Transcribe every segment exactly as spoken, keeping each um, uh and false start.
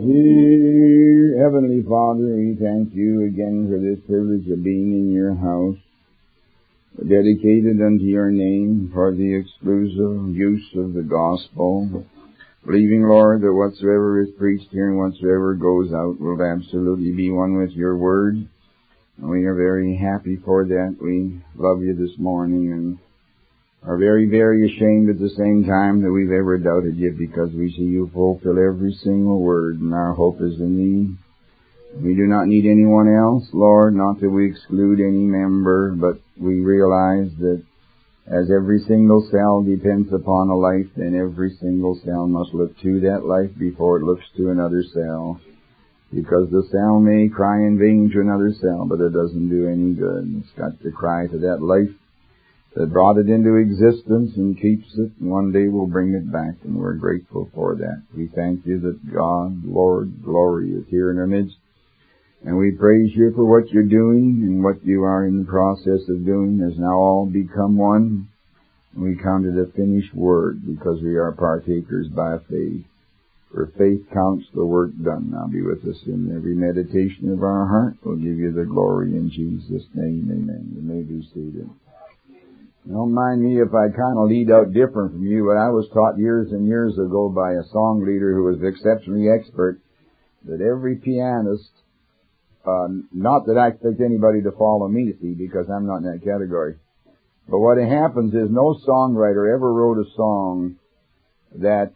Dear Heavenly Father, we thank you again for this privilege of being in your house, dedicated unto your name for the exclusive use of the gospel, believing, Lord, that whatsoever is preached here and whatsoever goes out will absolutely be one with your word. And we are very happy for that. We love you this morning and are very, very ashamed at the same time that we've ever doubted you, because we see you fulfill every single word, and our hope is in thee. We do not need anyone else, Lord, not that we exclude any member, but we realize that as every single cell depends upon a life, then every single cell must look to that life before it looks to another cell. Because the cell may cry in vain to another cell, but it doesn't do any good. It's got to cry to that life that brought it into existence and keeps it, and one day will bring it back, and we're grateful for that. We thank you that God, Lord, glory is here in our midst, and we praise you for what you're doing and what you are in the process of doing has now all become one. We count it a finished word because we are partakers by faith. For faith counts the work done. Now be with us in every meditation of our heart. We'll give you the glory in Jesus' name. Amen. You may be seated. Don't mind me if I kind of lead out different from you, but I was taught years and years ago by a song leader who was exceptionally expert that every pianist, uh, not that I expect anybody to follow me, see, because I'm not in that category, but what happens is no songwriter ever wrote a song that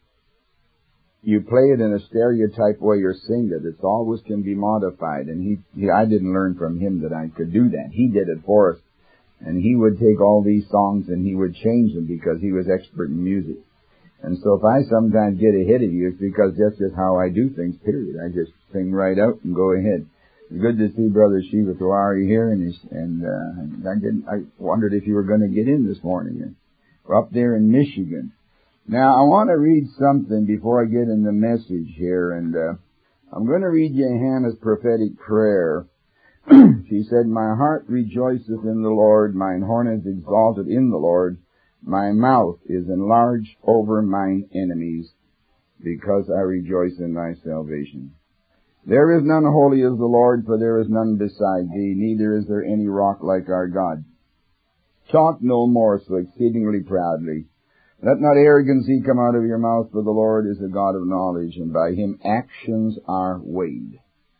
you play it in a stereotype way or sing it. It's always can be modified, and he, he I didn't learn from him that I could do that. He did it for us. And he would take all these songs and he would change them because he was expert in music. And so if I sometimes get ahead of you, it's because that's just how I do things, period. I just sing right out and go ahead. It's good to see Brother Shiva Tawari here, and, he's, and uh, I, didn't, I wondered if you were going to get in this morning. We're up there in Michigan. Now, I want to read something before I get in the message here, and uh, I'm going to read you Hannah's prophetic prayer. She said, "My heart rejoiceth in the Lord, mine horn is exalted in the Lord, my mouth is enlarged over mine enemies, because I rejoice in thy salvation. There is none holy as the Lord, for there is none beside thee, neither is there any rock like our God. Talk no more so exceedingly proudly. Let not arrogancy come out of your mouth, for the Lord is a God of knowledge, and by him actions are weighed.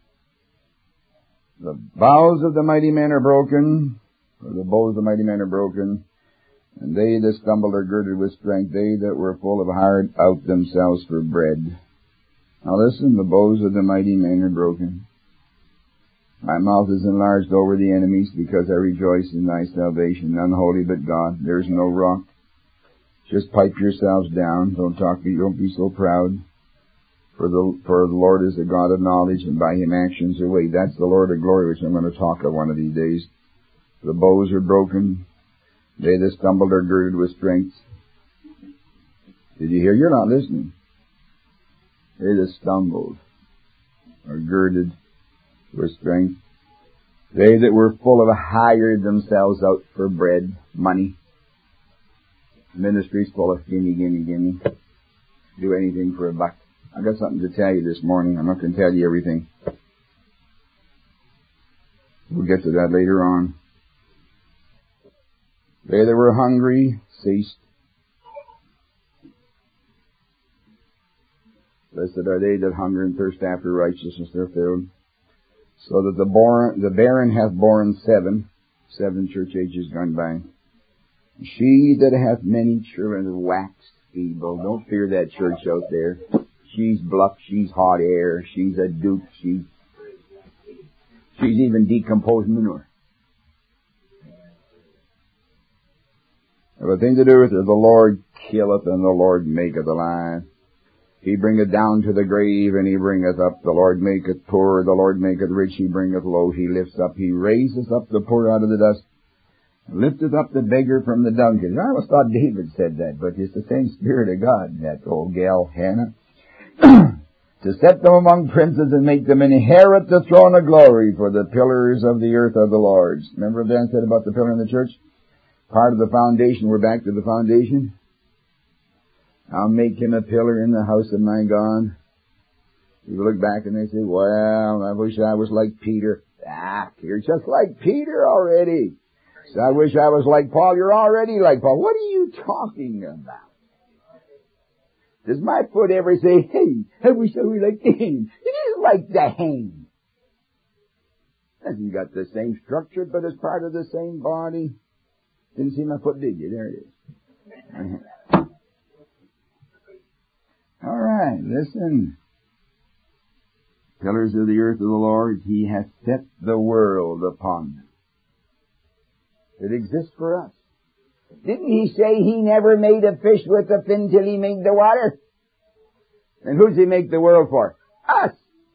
The bows of the mighty men are broken, or the bows of the mighty men are broken, and they that stumbled are girded with strength, they that were full of heart out themselves for bread." Now listen, the bows of the mighty men are broken. My mouth is enlarged over the enemies, because I rejoice in thy salvation. None holy but God. There is no rock. Just pipe yourselves down. Don't talk, don't be so proud. For the, for the Lord is a God of knowledge, and by him actions are weighed. That's the Lord of glory, which I'm going to talk of one of these days. The bows are broken. They that stumbled are girded with strength. Did you hear? You're not listening. They that stumbled are girded with strength. They that were full of hired themselves out for bread, money. Ministries full of gimme, gimme, gimme. Do anything for a buck. I got something to tell you this morning. I'm not going to tell you everything. We'll get to that later on. They that were hungry ceased. Blessed are they that hunger and thirst after righteousness, they're filled. So that the, born, the barren hath borne seven, seven church ages gone by. She that hath many children waxed feeble. Don't fear that church out there. She's bluff, she's hot air, she's a duke, she's, she's even decomposed manure. Have a thing to do with her. The Lord killeth and the Lord maketh alive. He bringeth down to the grave and he bringeth up. The Lord maketh poor, the Lord maketh rich, he bringeth low, he lifts up, he raiseth up the poor out of the dust, lifteth up the beggar from the dunghill. I always thought David said that, but it's the same Spirit of God, that old gal Hannah. To set them among princes and make them inherit the throne of glory, for the pillars of the earth are the Lord's. Remember what Dan said about the pillar in the church? Part of the foundation. We're back to the foundation. I'll make him a pillar in the house of my God. You look back and they say, well, I wish I was like Peter. Ah, you're just like Peter already. So I wish I was like Paul. You're already like Paul. What are you talking about? Does my foot ever say, hey, I wish I was like him? It is like the hand. Hasn't got the same structure, but it's part of the same body. Didn't see my foot, did you? There it is. All right, listen. Pillars of the earth of the Lord, He hath set the world upon them. It exists for us. Didn't He say He never made a fish with a fin till He made the water? And who's He make the world for? Us!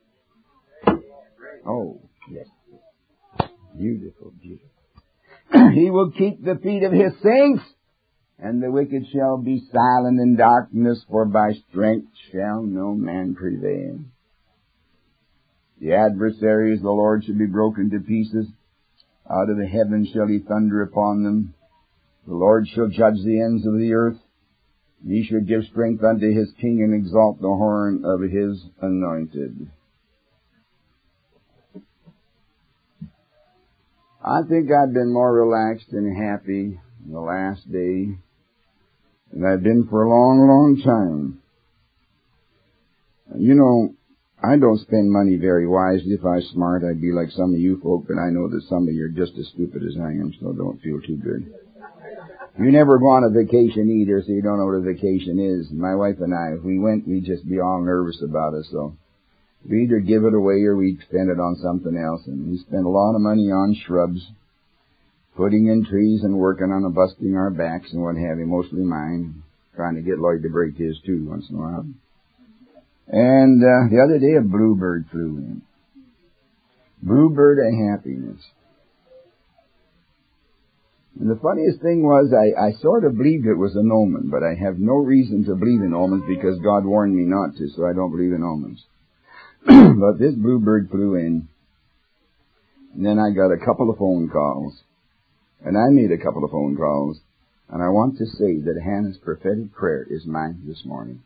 Oh, yes. Beautiful, beautiful. He will keep the feet of His saints, and the wicked shall be silent in darkness, for by strength shall no man prevail. The adversaries of the Lord shall be broken to pieces. Out of the heavens shall He thunder upon them. The Lord shall judge the ends of the earth. He shall give strength unto His king, and exalt the horn of His anointed. I think I've been more relaxed and happy in the last day than I've been for a long, long time. You know, I don't spend money very wisely. If I was smart, I'd be like some of you folk, but I know that some of you are just as stupid as I am, so don't feel too good. You never go on a vacation either, so you don't know what a vacation is. My wife and I, if we went, we'd just be all nervous about it, so we either give it away or we'd spend it on something else. And we spend a lot of money on shrubs, putting in trees and working on busting our backs and what have you, mostly mine, trying to get Lloyd to break his too once in a while. And uh, the other day a bluebird flew in. Bluebird of happiness. And the funniest thing was I, I sort of believed it was an omen, but I have no reason to believe in omens because God warned me not to, so I don't believe in omens. But this bluebird flew in, and then I got a couple of phone calls, and I made a couple of phone calls, and I want to say that Hannah's prophetic prayer is mine this morning.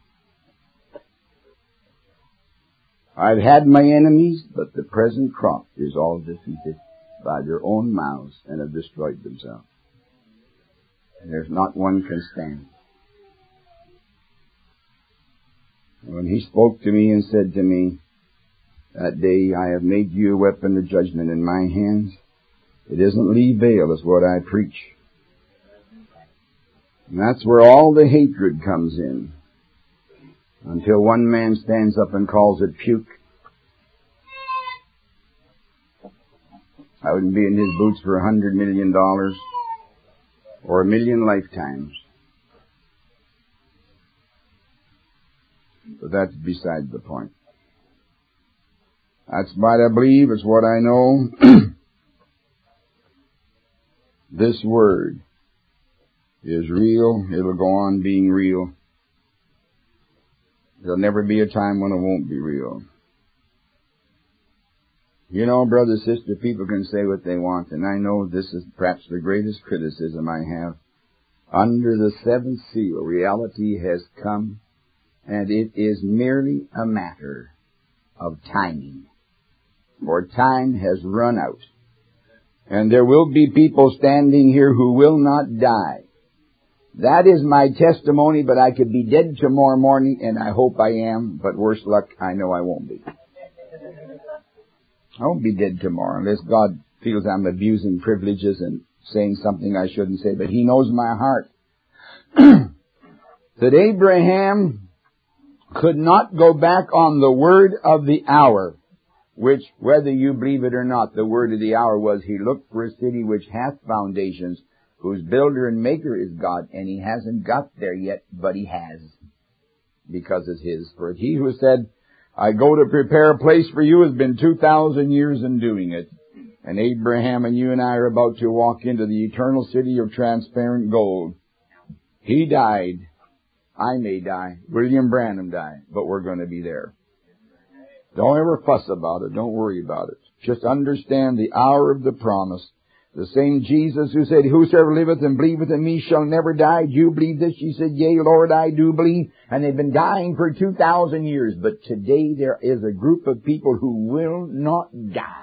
I've had my enemies, but the present crop is all defeated by their own mouths and have destroyed themselves. And there's not one can stand. When He spoke to me and said to me, that day, I have made you a weapon of judgment in my hands. It isn't Lee Vale, is what I preach. And that's where all the hatred comes in. Until one man stands up and calls it puke. I wouldn't be in his boots for a hundred million dollars or a million lifetimes. But that's beside the point. That's what I believe. It's what I know. This word is real. It'll go on being real. There'll never be a time when it won't be real. You know, brother, sister, people can say what they want, and I know this is perhaps the greatest criticism I have. Under the seventh seal, reality has come, and it is merely a matter of timing. For time has run out. And there will be people standing here who will not die. That is my testimony, but I could be dead tomorrow morning, and I hope I am, but worse luck, I know I won't be. I won't be dead tomorrow, unless God feels I'm abusing privileges and saying something I shouldn't say, but He knows my heart. That Abraham could not go back on the word of the hour, which, whether you believe it or not, the word of the hour was, He looked for a city which hath foundations, whose builder and maker is God, and He hasn't got there yet, but He has, because it's His. For He who said, I go to prepare a place for you, has been two thousand years in doing it. And Abraham and you and I are about to walk into the eternal city of transparent gold. He died. I may die. William Branham died. But we're going to be there. Don't ever fuss about it. Don't worry about it. Just understand the hour of the promise. The same Jesus who said, whosoever liveth and believeth in me shall never die. Do you believe this? She said, yea, Lord, I do believe. And they've been dying for two thousand years. But today there is a group of people who will not die.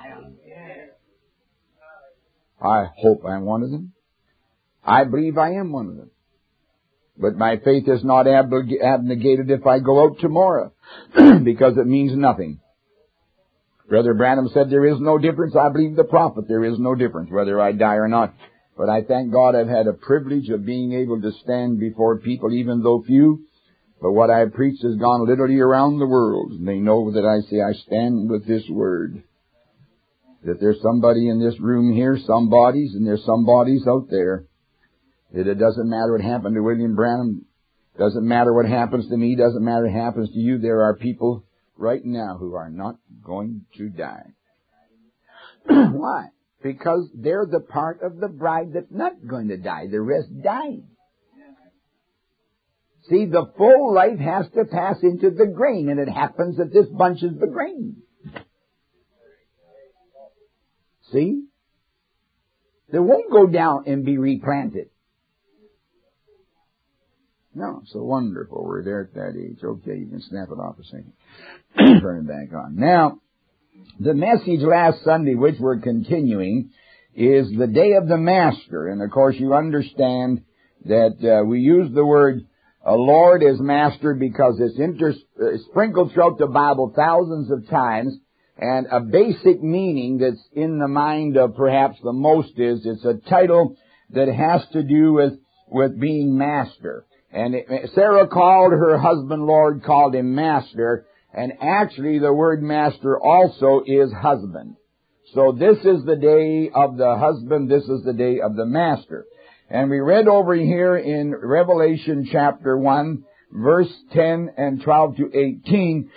I hope I'm one of them. I believe I am one of them. But my faith is not abnegated if I go out tomorrow, because it means nothing. Brother Branham said there is no difference. I believe the prophet. There is no difference whether I die or not. But I thank God I've had a privilege of being able to stand before people, even though few. But what I preached has gone literally around the world. And they know that I say I stand with this word. That there's somebody in this room here, some bodies, and there's some bodies out there. That it doesn't matter what happened to William Branham. Doesn't matter what happens to me. Doesn't matter what happens to you. There are people right now who are not going to die. Why? Because they're the part of the bride that's not going to die. The rest died. See, the full life has to pass into the grain, and it happens that this bunch is the grain. See? They won't go down and be replanted. No, so wonderful. We're there at that age. Okay, you can snap it off a second. Turn it back on. Now, the message last Sunday, which we're continuing, is the day of the Master. And of course, you understand that uh, we use the word uh, Lord as Master because it's inter- uh, sprinkled throughout the Bible thousands of times. And a basic meaning that's in the mind of perhaps the most is it's a title that has to do with, with being master. And it, Sarah called her husband Lord, called him Master, and actually the word Master also is husband. So this is the day of the husband, this is the day of the Master. And we read over here in Revelation chapter one, verse ten and twelve to eighteen,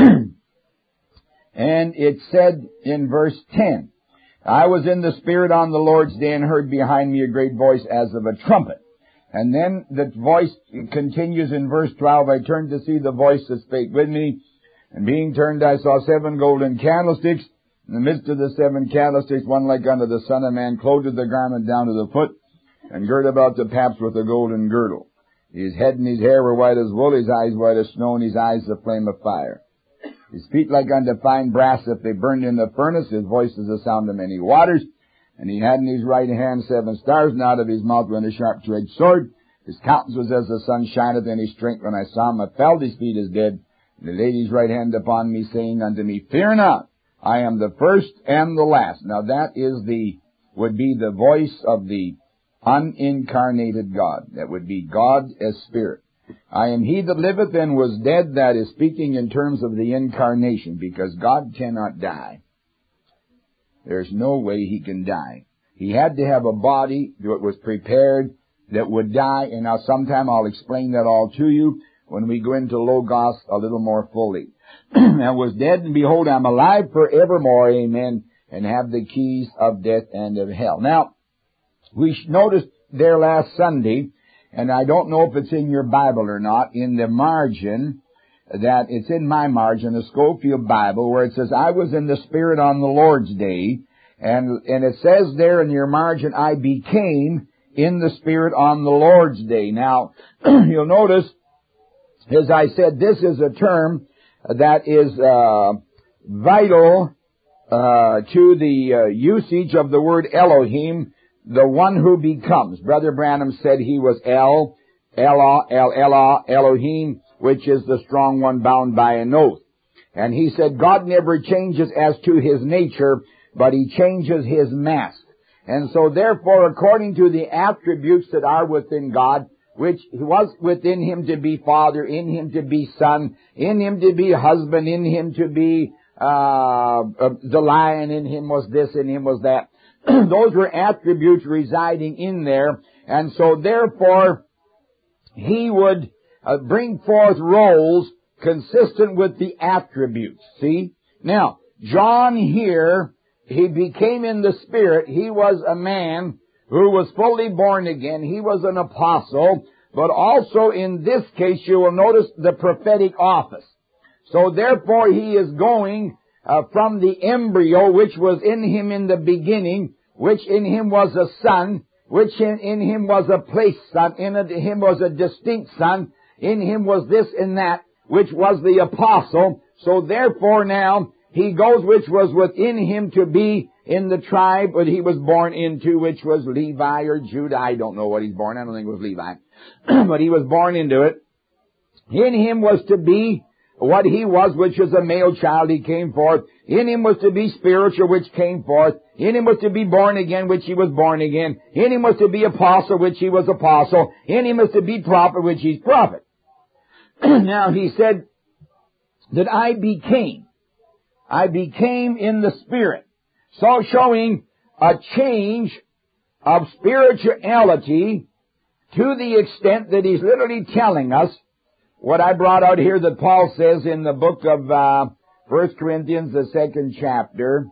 and it said in verse ten, I was in the Spirit on the Lord's day and heard behind me a great voice as of a trumpet. And then the voice continues in verse twelve, I turned to see the voice that spake with me, and being turned I saw seven golden candlesticks. In the midst of the seven candlesticks, one like unto the Son of Man, clothed with the garment down to the foot, and girt about the paps with a golden girdle. His head and his hair were white as wool, his eyes white as snow, and his eyes a flame of fire. His feet like unto fine brass, if they burned in the furnace, his voice is the sound of many waters. And he had in his right hand seven stars, and out of his mouth went a sharp two-edged sword. His countenance was as the sun shineth, and his strength. When I saw him, I fell at his feet as dead. And he laid his right hand upon me, saying unto me, Fear not, I am the first and the last. Now that is the, would be the voice of the unincarnated God. That would be God as Spirit. I am he that liveth and was dead. That is speaking in terms of the incarnation, because God cannot die. There's no way he can die. He had to have a body that was prepared that would die, and now sometime I'll explain that all to you when we go into Logos a little more fully. And was dead, and behold, I'm alive forevermore, amen, and have the keys of death and of hell. Now, we noticed there last Sunday, and I don't know if it's in your Bible or not, in the margin, that it's in my margin, the Schofield Bible, where it says, I was in the Spirit on the Lord's day, and, and it says there in your margin, I became in the Spirit on the Lord's day. Now, you'll notice, as I said, this is a term that is uh, vital uh, to the uh, usage of the word Elohim, the one who becomes. Brother Branham said he was El, Elah, El Elah, Elohim, which is the strong one bound by an oath. And he said God never changes as to his nature, but he changes his mask. And so therefore, according to the attributes that are within God, which was within him to be Father, in him to be Son, in him to be husband, in him to be uh, uh the lion, in him was this, in him was that. Those were attributes residing in there. And so therefore, he would uh, bring forth roles consistent with the attributes. See? Now, John here, he became in the Spirit. He was a man who was fully born again. He was an apostle, but also in this case you will notice the prophetic office. So therefore he is going uh, from the embryo which was in him in the beginning, which in him was a son, which in, in him was a place son, in him was a distinct son, in him was this and that, which was the apostle. So therefore now, he goes which was within him to be in the tribe that he was born into, which was Levi or Judah. I don't know what he's born. I don't think it was Levi. But he was born into it. In him was to be what he was, which is a male child. He came forth. In him was to be spiritual, which came forth. In him was to be born again, which he was born again. In him was to be apostle, which he was apostle. In him was to be prophet, which he's prophet. Now he said that I became. I became in the Spirit. So showing a change of spirituality to the extent that he's literally telling us what I brought out here that Paul says in the book of uh, First Corinthians, the second chapter.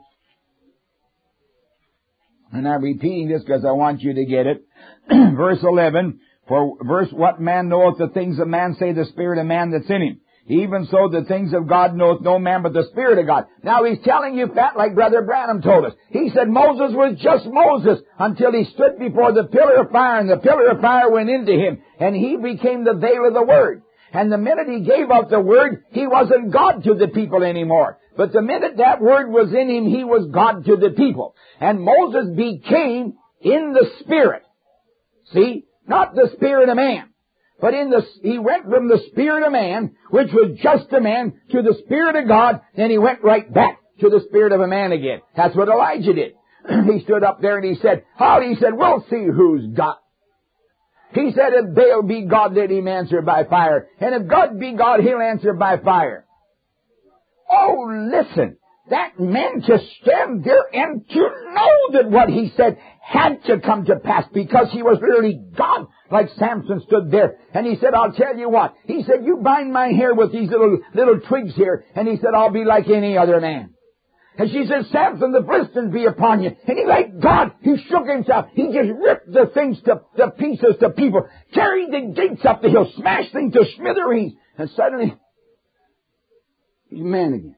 And I'm repeating this because I want you to get it. Verse eleven, for verse, what man knoweth the things of man, say the Spirit of man that's in him. Even so the things of God knoweth no man but the Spirit of God. Now he's telling you that like Brother Branham told us. He said Moses was just Moses until he stood before the pillar of fire, and the pillar of fire went into him, and he became the veil of the Word. And the minute he gave up the Word, he wasn't God to the people anymore. But the minute that Word was in him, he was God to the people. And Moses became in the Spirit. See? Not the spirit of man. But in the, he went from the spirit of man, which was just a man, to the Spirit of God, and he went right back to the spirit of a man again. That's what Elijah did. He stood up there and he said, how? He said, we'll see who's God. He said, if Baal be God, let him answer by fire. And if God be God, he'll answer by fire. Oh, listen. That man to stand there and to know that what he said had to come to pass because he was literally God, like Samson stood there. And he said, I'll tell you what. He said, you bind my hair with these little, little twigs here. And he said, I'll be like any other man. And she said, Samson, the Philistines be upon you. And he, like God, he shook himself. He just ripped the things to, to pieces to people, carried the gates up the hill, smashed things to smithereens. And suddenly, he's a man again.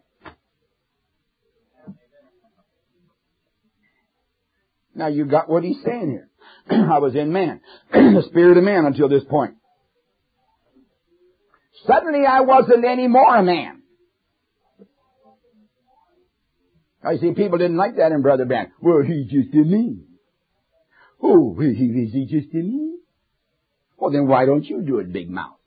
Now you got what he's saying here. I was in man, the spirit of man until this point. Suddenly I wasn't any more a man. I see people didn't like that in Brother Branham. Well, he's just a man. Oh, is he just a man? Well, then why don't you do it, big mouth?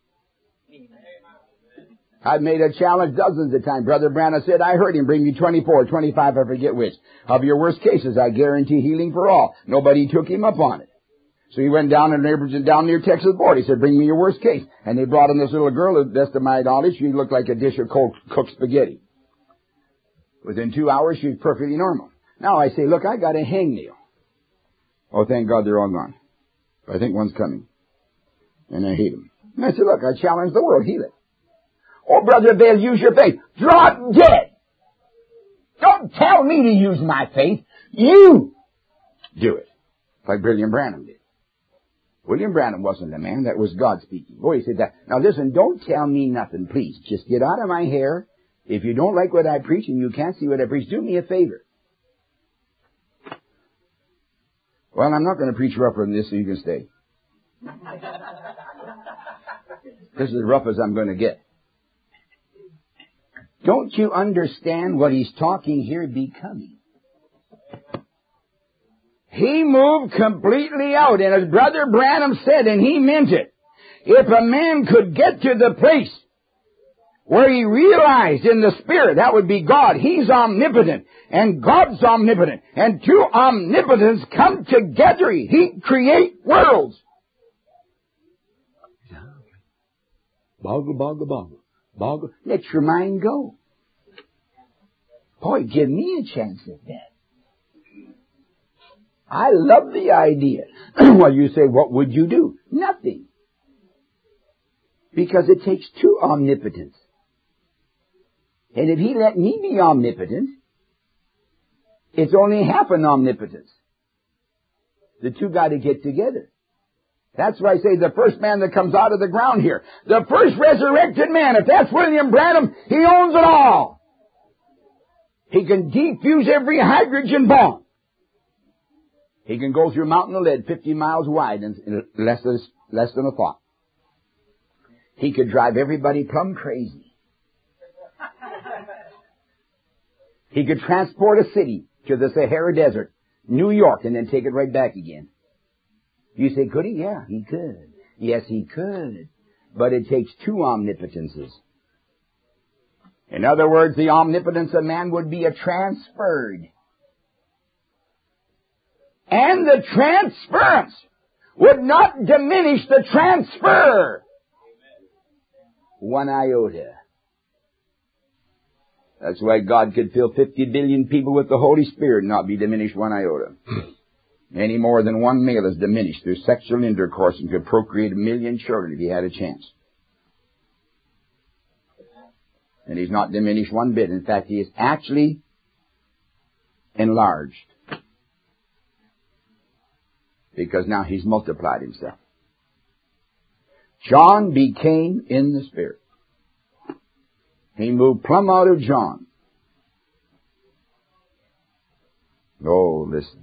I've made a challenge dozens of times. Brother Branham said, I heard him bring me twenty-four, twenty-five, I forget which. Of your worst cases, I guarantee healing for all. Nobody took him up on it. So he went down in neighbors down near Texas border. He said, bring me your worst case. And they brought in this little girl, to the best of my knowledge, she looked like a dish of cold, cooked spaghetti. Within two hours, she was perfectly normal. Now I say, look, I got a hangnail. Oh, thank God they're all gone. I think one's coming. And I hate them. And I said, look, I challenge the world, heal it. Oh, Brother Baal, use your faith. Drop dead. Don't tell me to use my faith. You do it. Like William Branham did. William Branham wasn't a man. That was God speaking. Boy, he said that. Now listen, don't tell me nothing, please. Just get out of my hair. If you don't like what I preach and you can't see what I preach, do me a favor. Well, I'm not going to preach rougher than this so you can stay. This is as rough as I'm going to get. Don't you understand what he's talking here becoming? He moved completely out, and as Brother Branham said, and he meant it, if a man could get to the place where he realized in the Spirit, that would be God, he's omnipotent, and God's omnipotent, and two omnipotents come together, he create worlds. Boggle, boggle, boggle. Boggle. Let your mind go. Boy, give me a chance at that. I love the idea. Well, you say, what would you do? Nothing. Because it takes two omnipotents. And if he let me be omnipotent, it's only half an omnipotence. The two got to get together. That's why I say the first man that comes out of the ground here, the first resurrected man, if that's William Branham, he owns it all. He can defuse every hydrogen bomb. He can go through a mountain of lead fifty miles wide in less than, less than a thought. He could drive everybody plumb crazy. He could transport a city to the Sahara Desert, New York, and then take it right back again. You say, could he? Yeah, he could. Yes, he could. But it takes two omnipotences. In other words, the omnipotence of man would be a transferred. And the transference would not diminish the transfer one iota. That's why God could fill fifty billion people with the Holy Spirit and not be diminished one iota. Any more than one male is diminished through sexual intercourse and could procreate a million children if he had a chance. And he's not diminished one bit. In fact, he is actually enlarged. Because now he's multiplied himself. John became in the Spirit. He moved plumb out of John. Oh, listen.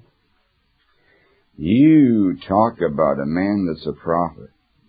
You talk about a man that's a prophet.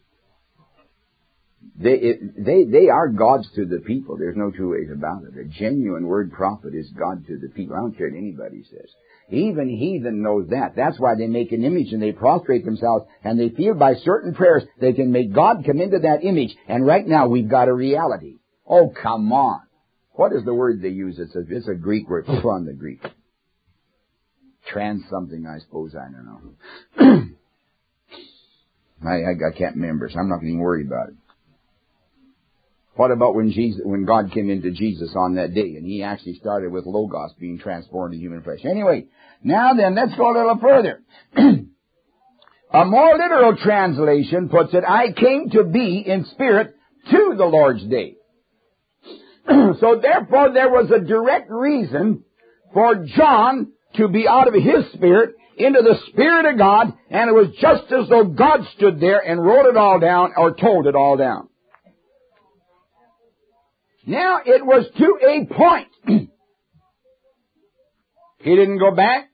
They, it, they, they are gods to the people. There's no two ways about it. A genuine word prophet is God to the people. I don't care what anybody says. Even heathen knows that. That's why they make an image and they prostrate themselves and they feel by certain prayers they can make God come into that image. And right now we've got a reality. Oh, come on. What is the word they use? It's a, it's a Greek word. From the Greek. Trans something, I suppose. I don't know. I, I, I can't remember, so I'm not even worried about it. What about when Jesus, when God came into Jesus on that day, and he actually started with Logos being transformed in human flesh? Anyway, now then, let's go a little further. A more literal translation puts it, I came to be in spirit to the Lord's day. So therefore, there was a direct reason for John to be out of his spirit into the Spirit of God, and it was just as though God stood there and wrote it all down or told it all down. Now, it was to a point. He didn't go back.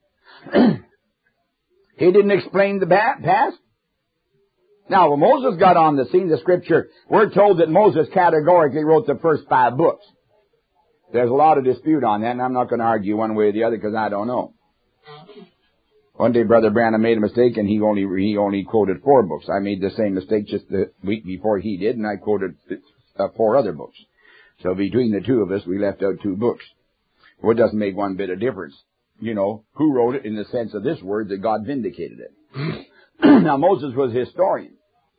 He didn't explain the past. Now, when Moses got on the scene, the Scripture, we're told that Moses categorically wrote the first five books. There's a lot of dispute on that, and I'm not going to argue one way or the other because I don't know. One day, Brother Branham made a mistake, and he only he only quoted four books. I made the same mistake just the week before he did, and I quoted uh, four other books. So between the two of us, we left out two books. Well, it doesn't make one bit of difference. You know, who wrote it in the sense of this word that God vindicated it. Now, Moses was a historian.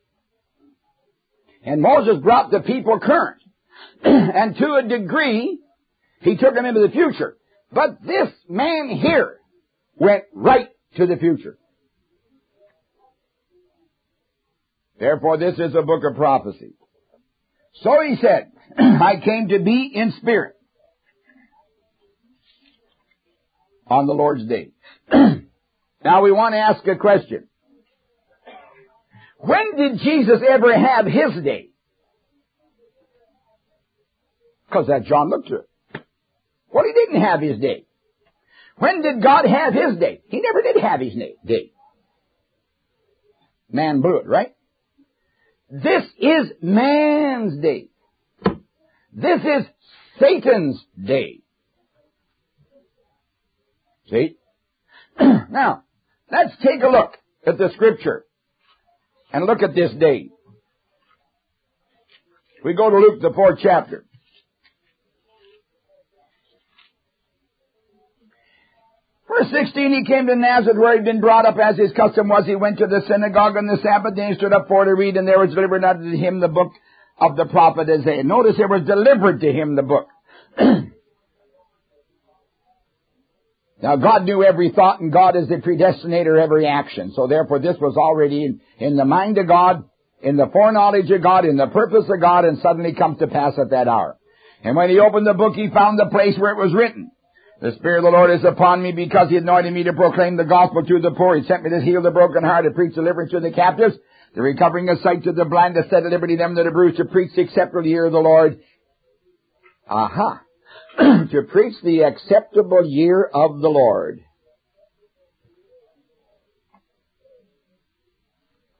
And Moses brought the people current. And to a degree, he took them into the future. But this man here went right to the future. Therefore, this is a book of prophecy. So he said, I came to be in spirit on the Lord's day. Now we want to ask a question. When did Jesus ever have his day? Because that John looked to it. Well, he didn't have his day. When did God have his day? He never did have his day. Man blew it, right? This is man's day. This is Satan's day. See? Now, let's take a look at the Scripture and look at this day. We go to Luke, the fourth chapter. Verse sixteen, he came to Nazareth where he'd been brought up as his custom was. He went to the synagogue on the Sabbath day and stood up for to read, and there was delivered unto him the book of the prophet Isaiah. Notice there was delivered to him the book. Now God knew every thought, and God is the predestinator of every action. So therefore this was already in, in the mind of God, in the foreknowledge of God, in the purpose of God, and suddenly comes to pass at that hour. And when he opened the book, he found the place where it was written, the Spirit of the Lord is upon me because he anointed me to proclaim the gospel to the poor. He sent me to heal the brokenhearted, to preach deliverance to the captives, the recovering of sight to the blind, to set at liberty them that are bruised, to preach the acceptable year of the Lord. Aha. To preach the acceptable year of the Lord.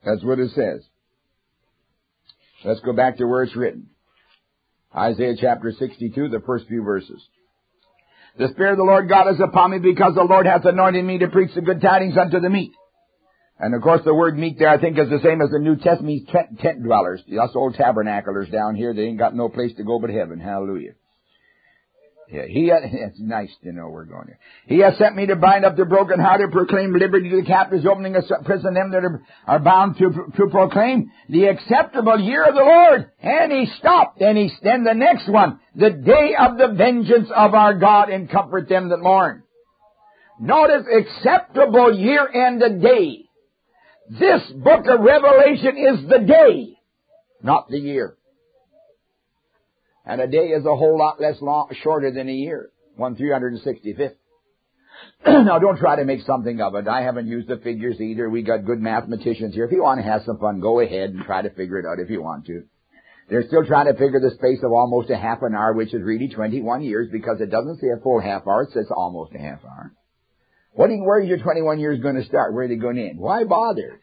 That's what it says. Let's go back to where it's written. Isaiah chapter sixty-two, the first few verses. The Spirit of the Lord God is upon me, because the Lord hath anointed me to preach the good tidings unto the meek. And of course the word meek there I think is the same as the New Testament means tent, tent dwellers. Us old tabernaclers down here, they ain't got no place to go but heaven. Hallelujah. Yeah, he, it's nice to know we're going here. He has sent me to bind up the brokenhearted, proclaim liberty to the captives, opening a prison them that are, are bound to, to proclaim the acceptable year of the Lord. And he stopped. And he, then the next one, the day of the vengeance of our God, and comfort them that mourn. Notice, acceptable year and the day. This book of Revelation is the day, not the year. And a day is a whole lot less long, shorter than a year. One three hundred sixty-fifth. Now don't try to make something of it. I haven't used the figures either. We got good mathematicians here. If you want to have some fun, go ahead and try to figure it out if you want to. They're still trying to figure the space of almost a half an hour, which is really twenty-one years, because it doesn't say a full half hour. It says almost a half hour. What do you, where is your twenty-one years going to start? Where are they going to end? Why bother?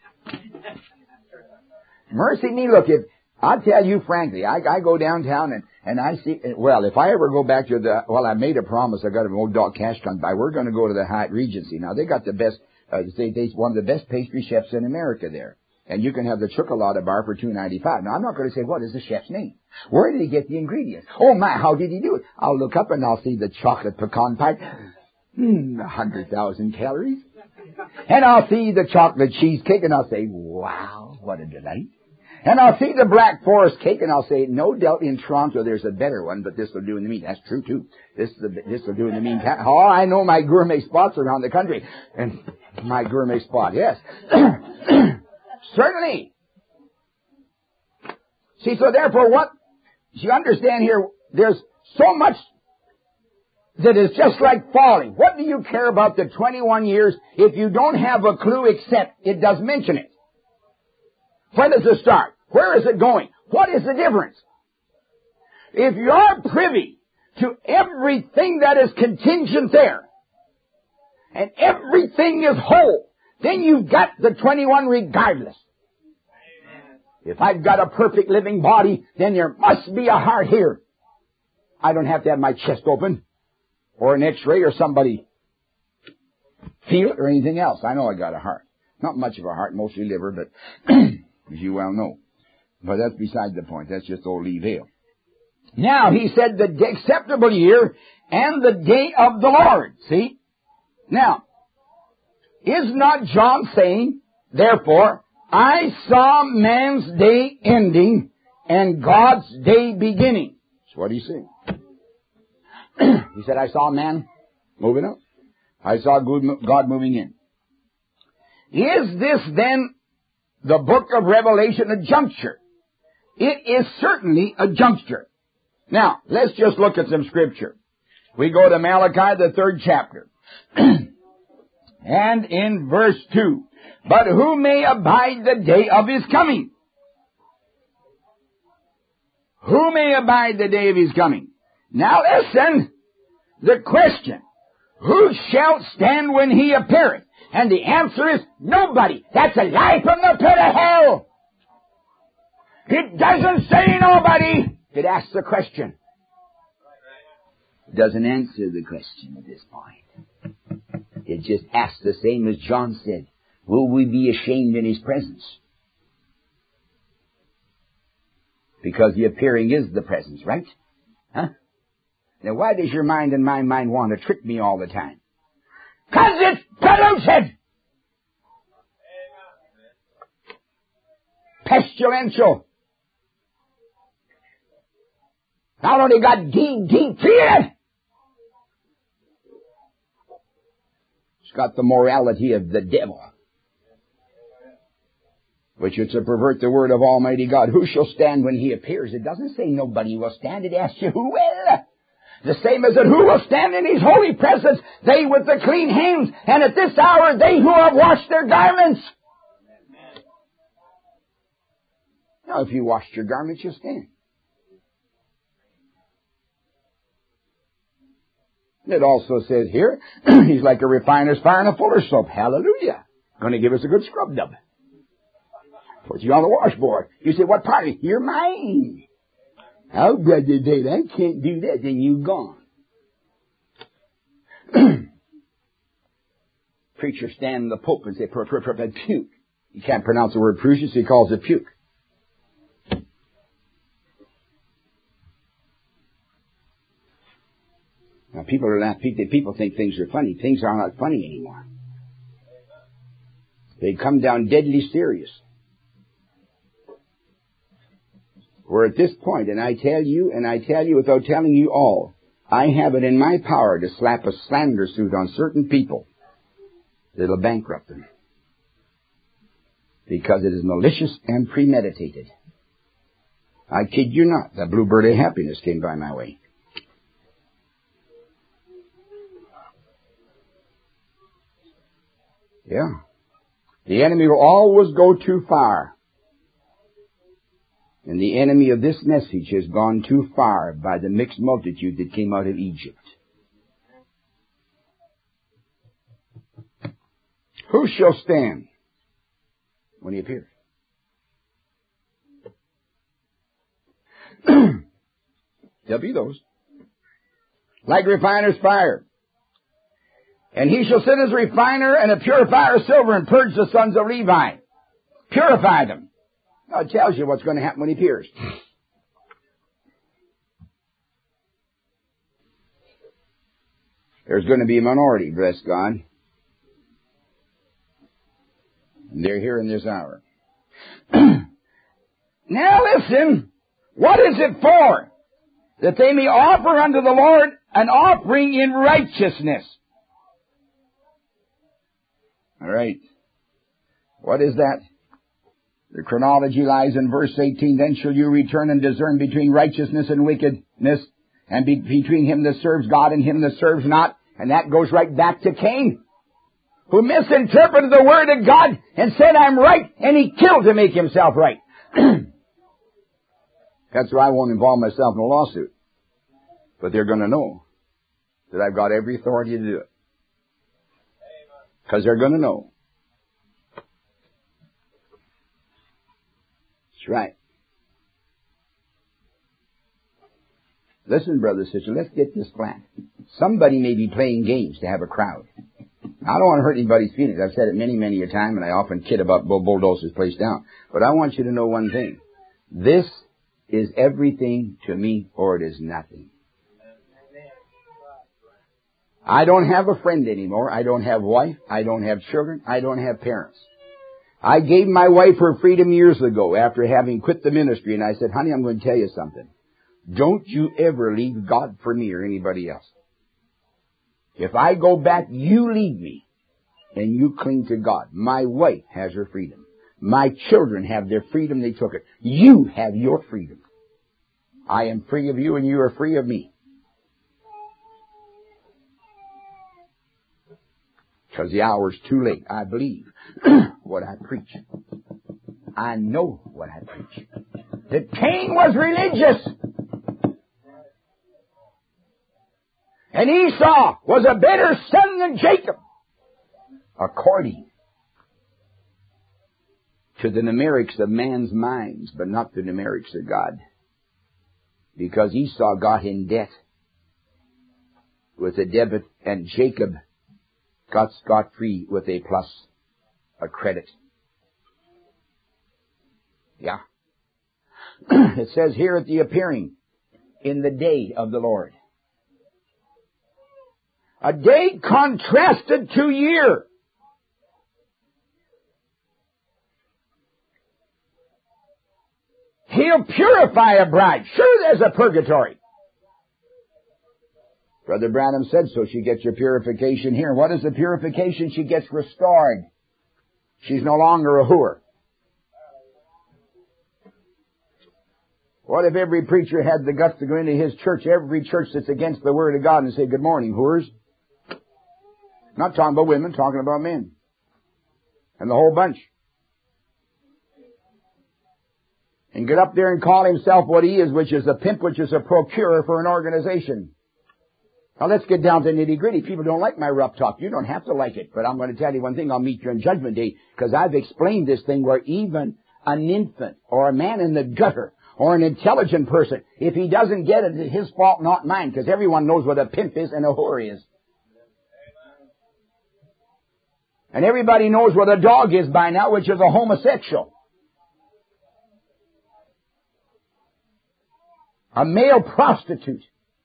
Mercy me, look, if, I'll tell you frankly, I, I go downtown and, and I see, well, if I ever go back to the, well, I made a promise, I got an old dog cash comes by, we're going to go to the Hyatt Regency. Now, they got the best, uh, they, they, one of the best pastry chefs in America there. And you can have the chocolate bar for two ninety-five. Now, I'm not going to say, what is the chef's name? Where did he get the ingredients? Oh my, how did he do it? I'll look up and I'll see the chocolate pecan pie. Hmm, a hundred thousand calories. And I'll see the chocolate cheesecake and I'll say, wow, what a delight. And I'll see the Black Forest cake and I'll say, no doubt in Toronto there's a better one, but this will do in the meantime. That's true too. This this will do in the meantime. Oh, I know my gourmet spots around the country. And my gourmet spot, yes. Certainly. See, so therefore what, you understand here, there's so much that is just like falling. What do you care about the twenty-one years if you don't have a clue except it does mention it? When does it start? Where is it going? What is the difference? If you're privy to everything that is contingent there, and everything is whole, then you've got the twenty-one regardless. If I've got a perfect living body, then there must be a heart here. I don't have to have my chest open, or an x-ray, or somebody feel it, or anything else. I know I got a heart. Not much of a heart, mostly liver, but as you well know. But that's beside the point. That's just old Lee Vale. Now, he said the acceptable year and the day of the Lord. See? Now, is not John saying, therefore, I saw man's day ending and God's day beginning? That's what he's saying. He said, I saw man moving up. I saw God moving in. Is this then the book of Revelation a juncture? It is certainly a juncture. Now, let's just look at some scripture. We go to Malachi, the third chapter. And in verse two, but who may abide the day of his coming? Who may abide the day of his coming? Now listen, the question, who shall stand when he appeareth? And the answer is nobody. That's a lie from the pit of hell. It doesn't say nobody. It asks the question. It doesn't answer the question at this point. It just asks the same as John said. Will we be ashamed in his presence? Because the appearing is the presence, right? Huh? Now why does your mind and my mind want to trick me all the time? Because it's polluted! Pestilential. Not only got D D T in it, it's got the morality of the devil, which is to pervert the word of Almighty God. Who shall stand when he appears? It doesn't say nobody will stand. It asks you who will. The same as that who will stand in his holy presence? They with the clean hands, and at this hour they who have washed their garments. Now if you washed your garments, you'll stand. It also says here, he's like a refiner's fire and a fuller's soap. Hallelujah. Going to give us a good scrub dub. Puts you on the washboard. You say, what part of it? You're mine. Oh, Brother Dave, I can't do that. Then you're gone. Preacher stand in the pulpit and say, pr pr pr puke. You can't pronounce the word preacher, so he calls it puke. Now, people are laughing. People think things are funny. Things are not funny anymore. They come down deadly serious. We're at this point, and I tell you, and I tell you without telling you all, I have it in my power to slap a slander suit on certain people that'll bankrupt them. Because it is malicious and premeditated. I kid you not, the bluebird of happiness came by my way. Yeah. The enemy will always go too far. And the enemy of this message has gone too far by the mixed multitude that came out of Egypt. Who shall stand when he appears? There'll be those. Like refiner's fire. And he shall sit as a refiner and a purifier of silver and purge the sons of Levi. Purify them. Now it tells you what's going to happen when he appears. There's going to be a minority, bless God. And they're here in this hour. Now listen, what is it for? That they may offer unto the Lord an offering in righteousness. All right. What is that? The chronology lies in verse eighteen. Then shall you return and discern between righteousness and wickedness, and be between him that serves God and him that serves not. And that goes right back to Cain, who misinterpreted the word of God and said, I'm right, and he killed to make himself right. That's why I won't involve myself in a lawsuit. But they're going to know that I've got every authority to do it. Because they're going to know. That's right. Listen, brother, sister, let's get this flat. Somebody may be playing games to have a crowd. I don't want to hurt anybody's feelings. I've said it many, many a time, and I often kid about Bull Bulldozer's place down. But I want you to know one thing. This is everything to me, or it is nothing. I don't have a friend anymore. I don't have wife. I don't have children. I don't have parents. I gave my wife her freedom years ago after having quit the ministry, and I said, honey, I'm going to tell you something. Don't you ever leave God for me or anybody else. If I go back, you leave me, and you cling to God. My wife has her freedom. My children have their freedom. They took it. You have your freedom. I am free of you, and you are free of me. Because the hour's too late. I believe what I preach. I know what I preach. That Cain was religious. And Esau was a better son than Jacob. According to the numerics of man's minds, but not the numerics of God. Because Esau got in debt with a debit, and Jacob got scot-free with a plus, a credit. Yeah. It says here at the appearing, in the day of the Lord. A day contrasted to year. He'll purify a bride. Sure, there's a purgatory. Brother Branham said so. She gets her purification here. What is the purification? She gets restored. She's no longer a whore. What if every preacher had the guts to go into his church, every church that's against the Word of God, and say, good morning, whores? Not talking about women, talking about men. And the whole bunch. And get up there and call himself what he is, which is a pimp, which is a procurer for an organization. Now let's get down to nitty gritty. People don't like my rough talk. You don't have to like it. But I'm going to tell you one thing. I'll meet you on Judgment Day. Because I've explained this thing where even an infant or a man in the gutter or an intelligent person, if he doesn't get it, it's his fault, not mine, because everyone knows what a pimp is and a whore is. And everybody knows what a dog is by now, which is a homosexual. A male prostitute.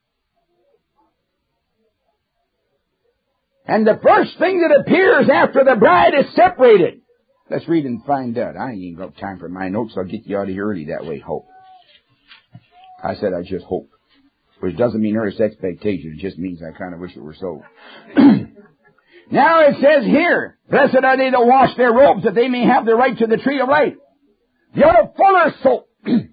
And the first thing that appears after the bride is separated. Let's read and find out. I ain't got time for my notes. I'll get you out of here early that way. Hope. I said I just hope. Which doesn't mean earnest expectation. It just means I kind of wish it were so. Now it says here, blessed are they that wash their robes, that they may have the right to the tree of life. The other fuller soap.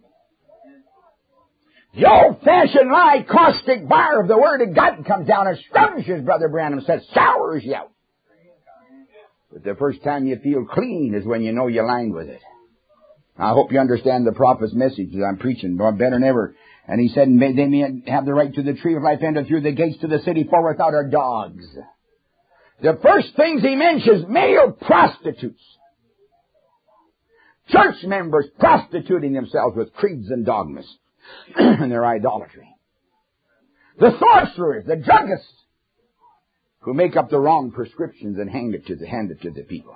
The old-fashioned lie, caustic bar of the Word of God comes down and scrubs you, as Brother Branham says, sours you out. But the first time you feel clean is when you know you lined with it. I hope you understand the prophet's message that I'm preaching, better than ever. And he said, they may have the right to the tree of life, enter through the gates to the city, for without are dogs. The first things he mentions, male prostitutes. Church members prostituting themselves with creeds and dogmas and their idolatry. The sorcerers, the druggists, who make up the wrong prescriptions and hand it to the, hand it to the people.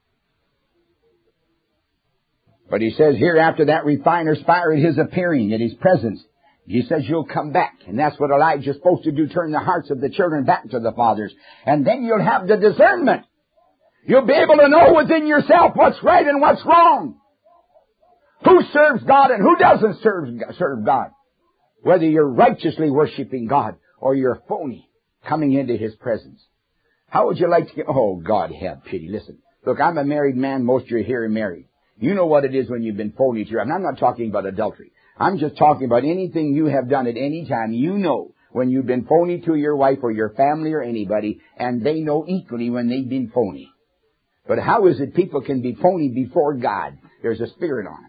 But he says here, after that refiner's fire at his appearing, at his presence, he says you'll come back. And that's what Elijah's supposed to do, turn the hearts of the children back to the fathers. And then you'll have the discernment. You'll be able to know within yourself what's right and what's wrong. Who serves God and who doesn't serve, serve God. Whether you're righteously worshiping God or you're phony coming into His presence. How would you like to get... Oh, God have pity. Listen. Look, I'm a married man. Most of you here are married. You know what it is when you've been phony to your... And I'm not talking about adultery. I'm just talking about anything you have done at any time. You know when you've been phony to your wife or your family or anybody, and they know equally when they've been phony. But how is it people can be phony before God? There's a spirit on them.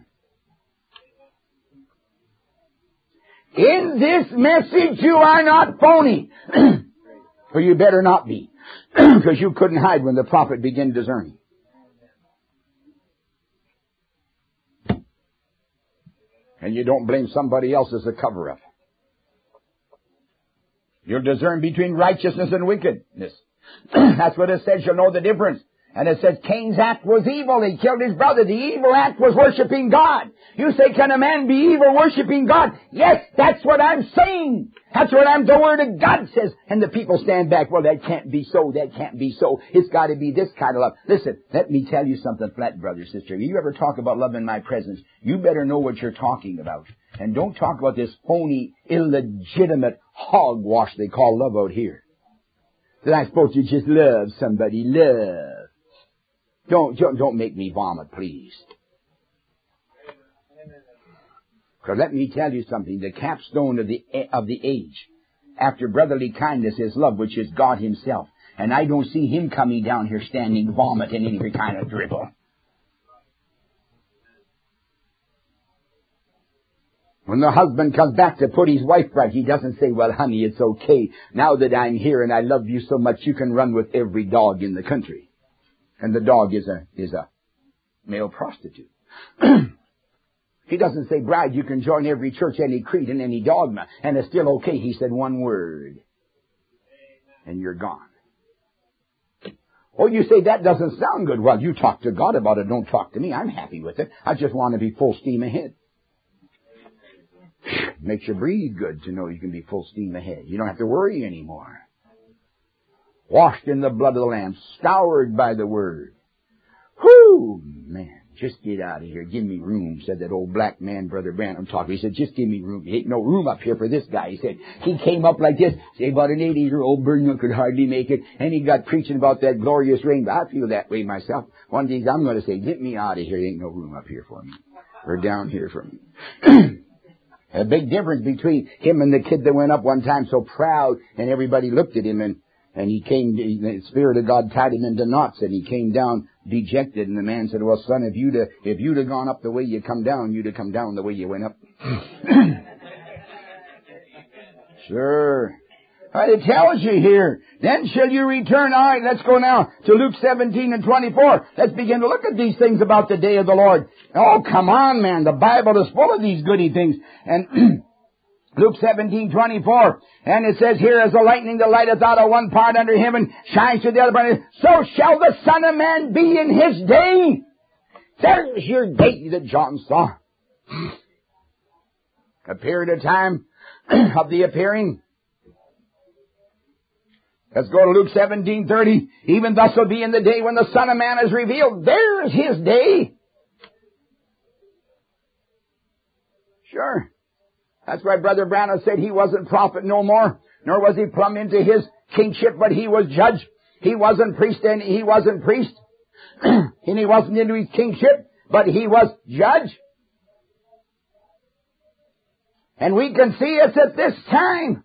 In this message, you are not phony. Or you better not be. Because you couldn't hide when the prophet began discerning. And you don't blame somebody else as a cover-up. You'll discern between righteousness and wickedness. That's what it says. You'll know the difference. And it says Cain's act was evil. He killed his brother. The evil act was worshiping God. You say, can a man be evil worshiping God? Yes, that's what I'm saying. That's what I'm, the Word of God says. And the people stand back. Well, that can't be so. That can't be so. It's got to be this kind of love. Listen, let me tell you something flat, brother, sister. You ever talk about love in my presence? You better know what you're talking about. And don't talk about this phony, illegitimate hogwash they call love out here. That I'm supposed to just love somebody. Love. Don't, don't, don't make me vomit, please. Because let me tell you something. The capstone of the, of the age, after brotherly kindness, is love, which is God Himself. And I don't see Him coming down here standing vomit in any kind of dribble. When the husband comes back to put his wife right, he doesn't say, well, honey, it's okay. Now that I'm here and I love you so much, you can run with every dog in the country. And the dog is a, is a male prostitute. He doesn't say, bride, you can join every church, any creed, and any dogma, and it's still okay. He said one word, and you're gone. Oh, you say that doesn't sound good. Well, you talk to God about it. Don't talk to me. I'm happy with it. I just want to be full steam ahead. Makes you breathe good to know you can be full steam ahead. You don't have to worry anymore. Washed in the blood of the Lamb, scoured by the Word. Whoo, man, just get out of here. Give me room, said that old black man, Brother Branham, talking. He said, just give me room. There ain't no room up here for this guy. He said, he came up like this, say about an eighty-year-old burden could hardly make it, and he got preaching about that glorious rainbow. I feel that way myself. One of these, I'm going to say, get me out of here. There ain't no room up here for me. Or down here for me. A big difference between him and the kid that went up one time so proud, and everybody looked at him, and And he came, the Spirit of God tied him into knots, and he came down dejected. And the man said, well, son, if you'd have, if you'd have gone up the way you come down, you'd have come down the way you went up. Sure. It tells you here, then shall you return. All right, let's go now to Luke seventeen and twenty-four. Let's begin to look at these things about the day of the Lord. Oh, come on, man. The Bible is full of these goody things. And Luke seventeen, twenty-four. And it says here, as the lightning that lighteth out of one part under heaven shines to the other part, so shall the Son of Man be in his day. There's your day that John saw. A period of time of the appearing. Let's go to Luke seventeen, thirty. Even thus will be in the day when the Son of Man is revealed. There's his day. Sure. That's why Brother Branham said he wasn't prophet no more, nor was he plumb into his kingship, but he was judge. He wasn't priest and he wasn't priest. And he wasn't into his kingship, but he was judge. And we can see it's at this time.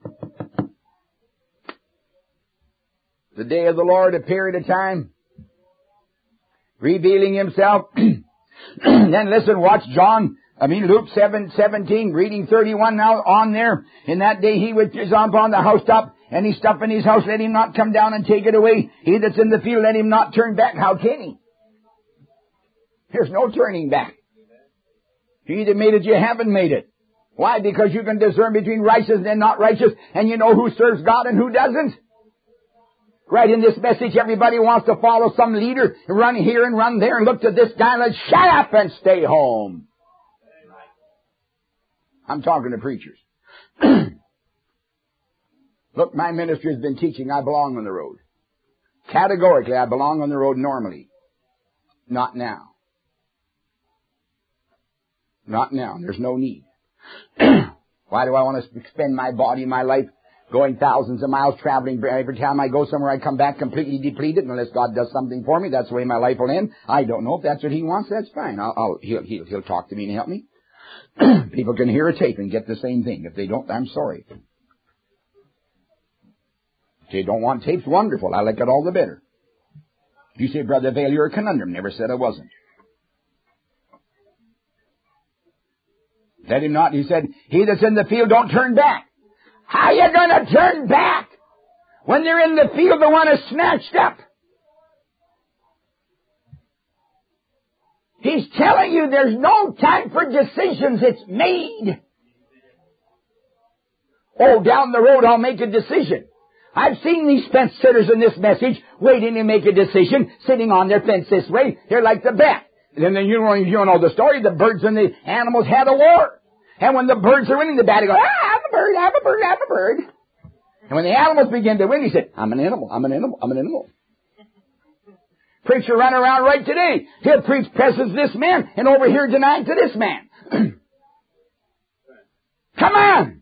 The day of the Lord, a period of time, revealing himself. Then listen, watch John, I mean Luke seven, seventeen, reading thirty-one now on there. In that day he would jump on the housetop, and he stuff in his house, let him not come down and take it away. He that's in the field, let him not turn back. How can he? There's no turning back. You either made it, you haven't made it. Why? Because you can discern between righteous and not righteous, and you know who serves God and who doesn't. Right in this message, everybody wants to follow some leader, run here and run there, and look to this guy and let's shut up and stay home. I'm talking to preachers. Look, my ministry has been teaching I belong on the road. Categorically, I belong on the road normally. Not now. Not now. There's no need. Why do I want to spend my body, my life, going thousands of miles, traveling? Every time I go somewhere, I come back completely depleted. Unless God does something for me, that's the way my life will end. I don't know if that's what He wants. That's fine. I'll, I'll, he'll, he'll, he'll talk to me and help me. People can hear a tape and get the same thing. If they don't, I'm sorry. If they don't want tapes, wonderful. I like it all the better. You say, Brother Vail, you're a conundrum. Never said I wasn't. Let him not. He said, he that's in the field, don't turn back. How are you going to turn back when they're in the field, the one is snatched up? He's telling you there's no time for decisions. It's made. Oh, down the road I'll make a decision. I've seen these fence sitters in this message waiting to make a decision, sitting on their fence this way. They're like the bat. And then you know, you know the story. The birds and the animals had a war. And when the birds are winning, the bat goes, ah, I'm a bird, I'm a bird, I'm a bird. And when the animals begin to win, he said, I'm an animal, I'm an animal, I'm an animal. Preacher run around right today. He'll preach presses this man and over here denying to this man. Come on.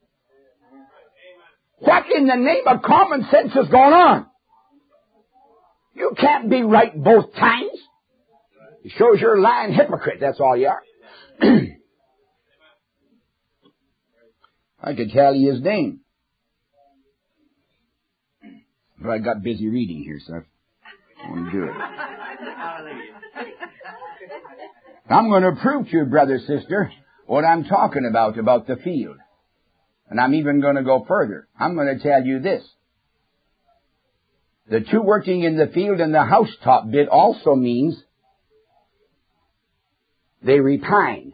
What in the name of common sense is going on? You can't be right both times. It shows you're a lying hypocrite. That's all you are. I could tell you his name. But I got busy reading here, so I want to do it. I'm going to prove to you, brother, sister, what I'm talking about, about the field. And I'm even going to go further. I'm going to tell you this. The two working in the field and the housetop bit also means they repine.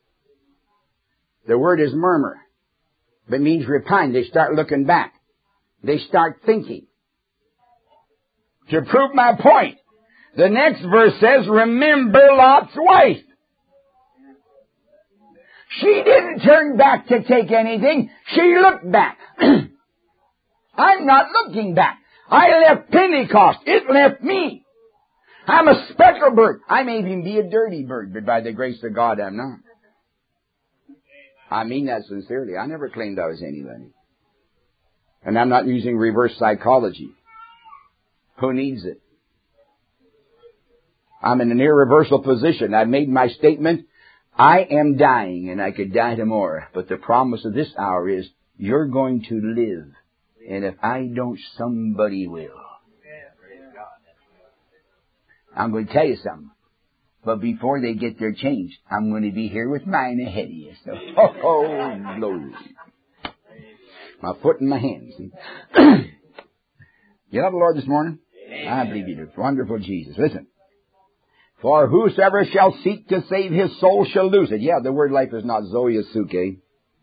The word is murmur. But it means repine. They start looking back. They start thinking. To prove my point, the next verse says, remember Lot's wife. She didn't turn back to take anything. She looked back. I'm not looking back. I left Pentecost. It left me. I'm a speckled bird. I may even be a dirty bird, but by the grace of God, I'm not. I mean that sincerely. I never claimed I was anybody. And I'm not using reverse psychology. Who needs it? I'm in an irreversible position. I've made my statement. I am dying, and I could die tomorrow. But the promise of this hour is, you're going to live. And if I don't, somebody will. I'm going to tell you something. But before they get their change, I'm going to be here with mine ahead of you. So, oh, oh glory. My foot in my hand, see. You love the Lord this morning? Amen. I believe you do. Wonderful Jesus. Listen. For whosoever shall seek to save his soul shall lose it. Yeah, the word life is not Zoe Suke. In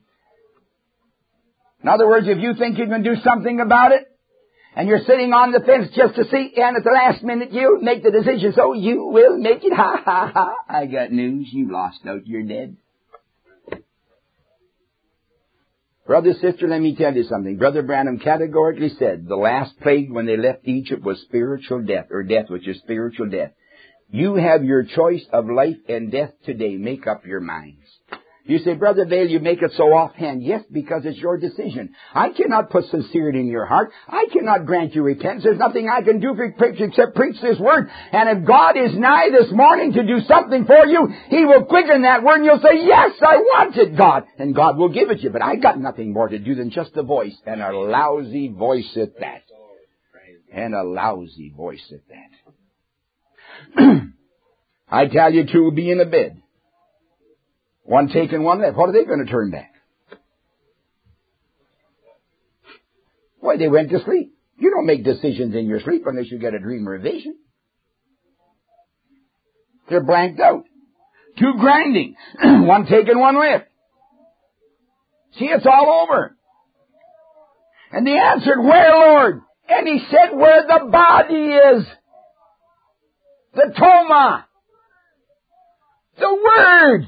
other words, if you think you can do something about it, and you're sitting on the fence just to see, and at the last minute you make the decision, so you will make it. Ha, ha, ha. I got news. You lost out. You're dead. Brother, sister, let me tell you something. Brother Branham categorically said the last plague when they left Egypt was spiritual death, or death, which is spiritual death. You have your choice of life and death today. Make up your minds. You say, Brother Vail, you make it so offhand. Yes, because it's your decision. I cannot put sincerity in your heart. I cannot grant you repentance. There's nothing I can do for you except preach this word. And if God is nigh this morning to do something for you, He will quicken that word and you'll say, yes, I want it, God. And God will give it you. But I got nothing more to do than just a voice, and a lousy voice at that. And a lousy voice at that. I tell you, two will be in a bed. One taken, one left. What are they going to turn back? Why, they went to sleep. You don't make decisions in your sleep unless you get a dream or a vision. They're blanked out. Two grinding. One taken, one left. See, it's all over. And they answered, where, Lord? And He said, where the body is. The Toma. The Word.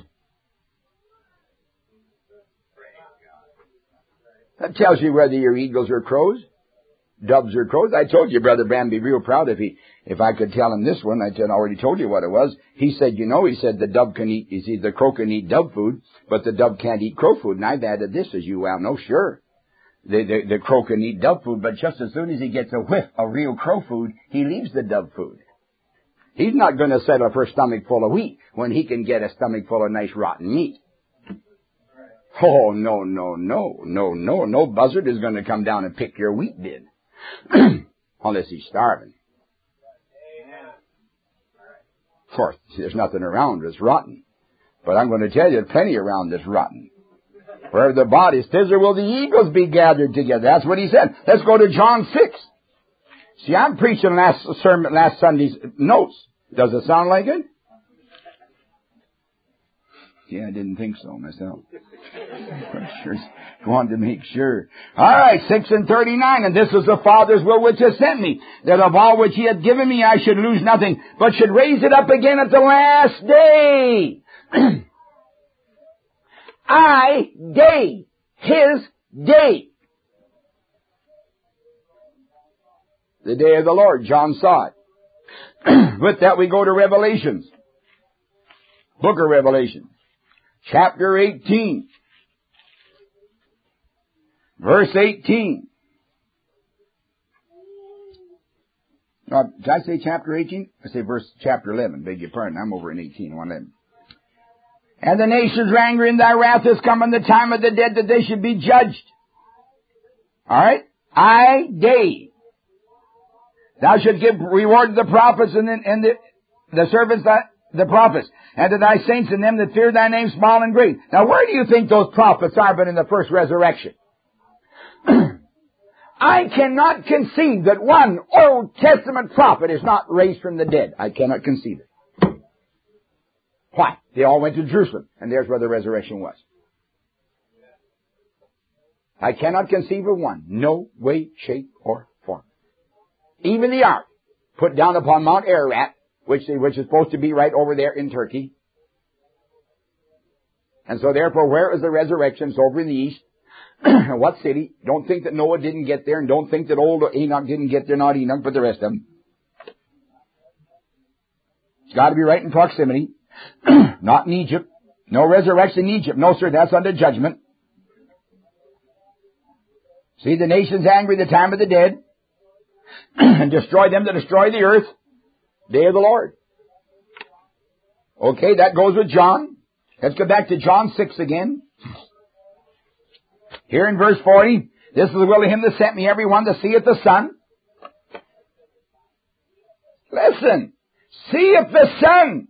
That tells you whether you're eagles or crows, doves or crows. I told you, Brother Bram, be real proud if he, if I could tell him this one. I already told you what it was. He said, you know, he said the dove can eat, you see, the crow can eat dove food, but the dove can't eat crow food. And I've added this, as you well know, sure. The, the, the crow can eat dove food, but just as soon as he gets a whiff of real crow food, he leaves the dove food. He's not going to settle for a stomach full of wheat when he can get a stomach full of nice rotten meat. Oh, no, no, no, no, no. No buzzard is going to come down and pick your wheat bin. Unless he's starving. Of course, there's nothing around that's rotten. But I'm going to tell you, there's plenty around that's rotten. Wherever the body is, thither will the eagles be gathered together. That's what he said. Let's go to John six. See, I'm preaching last sermon, last Sunday's notes. Does it sound like it? Yeah, I didn't think so myself. Sure, wanted to make sure. All right, six and thirty-nine. And this is the Father's will which has sent me, that of all which He had given me I should lose nothing, but should raise it up again at the last day. I, day, His day. The day of the Lord, John saw it. With that we go to Revelations. Book of Revelation. Chapter eighteen. Verse eighteen. Now, did I say chapter eighteen? I say verse chapter eleven. Beg your pardon. I'm over in eighteen, one eleven. And the nations were angry, and thy wrath is come, and the time of the dead that they should be judged. All right? I, day. Thou should give reward to the prophets and the, and the, the servants that the prophets, and to thy saints and them that fear thy name, small and great. Now, where do you think those prophets are but in the first resurrection? I cannot conceive that one Old Testament prophet is not raised from the dead. I cannot conceive it. Why? They all went to Jerusalem, and there's where the resurrection was. I cannot conceive of one. No way, shape, or form. Even the ark, put down upon Mount Ararat, which, which is supposed to be right over there in Turkey. And so therefore, where is the resurrection? It's over in the east. What city? Don't think that Noah didn't get there, and don't think that old Enoch didn't get there, not Enoch, but the rest of them. It's got to be right in proximity. Not in Egypt. No resurrection in Egypt. No, sir, that's under judgment. See, the nation's angry the time of the dead, and destroy them that destroy the earth. Day of the Lord. Okay, that goes with John. Let's go back to John six again. Here in verse forty, this is the will of Him that sent me, every one that seeth the Son. Listen, seeth the Son.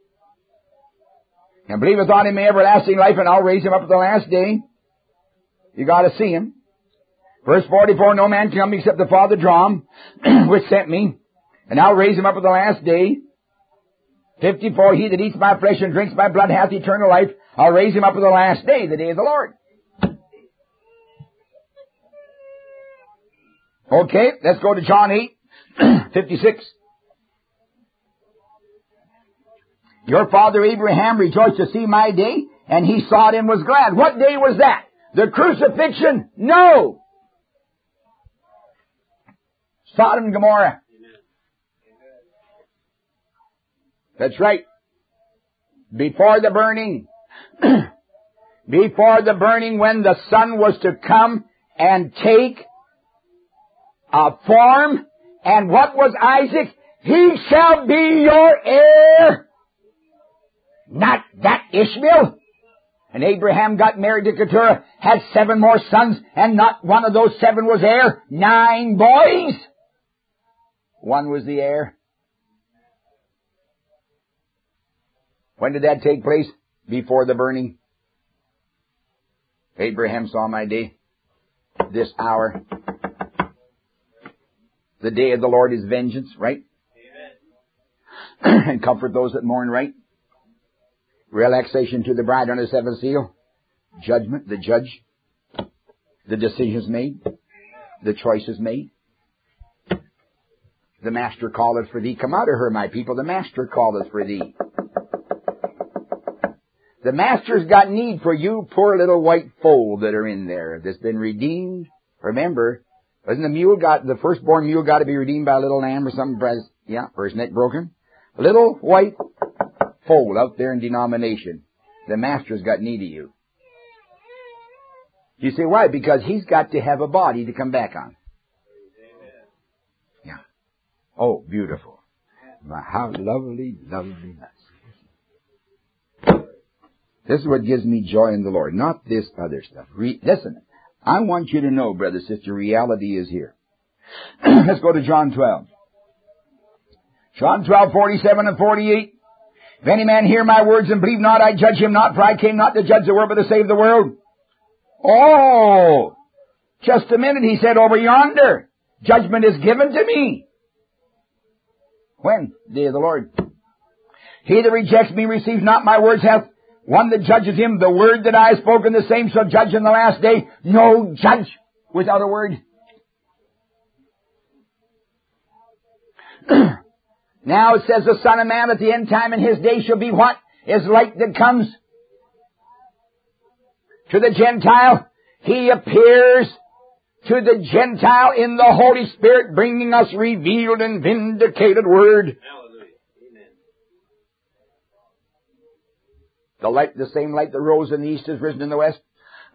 And believeth on Him may everlasting life, and I'll raise him up at the last day. You got to see Him. Verse forty-four, no man can come except the Father draw him, which sent me, and I'll raise him up at the last day. fifty-four, he that eats my flesh and drinks my blood hath eternal life. I'll raise him up at the last day, the day of the Lord. Okay, let's go to John eight, fifty-six. Your father Abraham rejoiced to see my day, and he saw it and was glad. What day was that? The crucifixion? No! Sodom and Gomorrah. That's right. Before the burning. Before the burning, when the Son was to come and take a form. And what was Isaac? He shall be your heir. Not that Ishmael. And Abraham got married to Keturah, had seven more sons, and not one of those seven was heir. Nine boys. One was the heir. When did that take place? Before the burning. Abraham saw my day, this hour. The day of the Lord is vengeance, right? Amen. And comfort those that mourn, right? Relaxation to the bride under the seventh seal. Judgment, the judge. The decisions made. The choices made. The Master calleth for thee. Come out of her, my people. The Master calleth for thee. The Master's got need for you poor little white foal that are in there that's been redeemed. Remember, wasn't the mule got, the firstborn mule got to be redeemed by a little lamb or something? Yeah, or his neck broken. A little white foal out there in denomination. The Master's got need of you. You say, why? Because he's got to have a body to come back on. Yeah. Oh, beautiful. How lovely, lovely. This is what gives me joy in the Lord, not this other stuff. Re- Listen, I want you to know, brother, sister, reality is here. Let's go to John twelve. John twelve, forty-seven and forty-eight. If any man hear my words and believe not, I judge him not, for I came not to judge the world, but to save the world. Oh! Just a minute, he said, over yonder, judgment is given to me. When? Day of the Lord. He that rejects me receives not my words, hath one that judges him. The word that I have spoken, the same shall judge in the last day. No judge without a word. Now it says the Son of Man at the end time in his day shall be what? Is light that comes to the Gentile. He appears to the Gentile in the Holy Spirit, bringing us revealed and vindicated word. The light, the same light that rose in the east is risen in the west.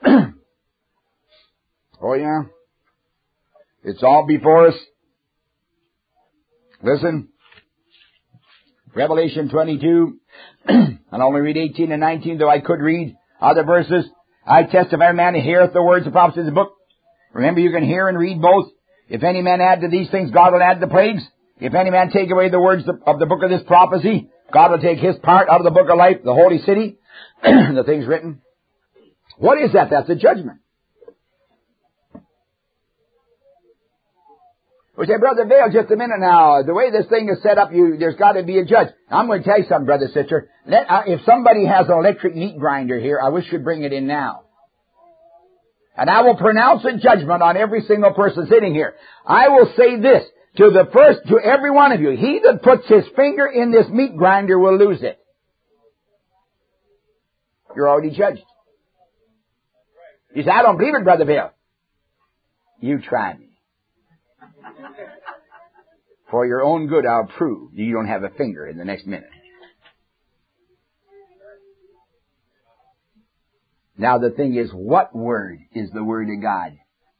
Oh yeah. It's all before us. Listen. Revelation twenty-two. I'll only read eighteen and nineteen, though I could read other verses. I testify, every man that heareth the words of prophecy of the book. Remember, you can hear and read both. If any man add to these things, God will add the plagues. If any man take away the words of the book of this prophecy, God will take his part out of the book of life, the holy city, the things written. What is that? That's a judgment. We say, Brother Vail, just a minute now. The way this thing is set up, you, there's got to be a judge. I'm going to tell you something, brother, sister. Let, uh, if somebody has an electric meat grinder here, I wish you'd bring it in now. And I will pronounce a judgment on every single person sitting here. I will say this to the first, to every one of you. He that puts his finger in this meat grinder will lose it. You're already judged. You say, I don't believe it, Brother Bill. You try me. For your own good, I'll prove you don't have a finger in the next minute. Now the thing is, what word is the word of God?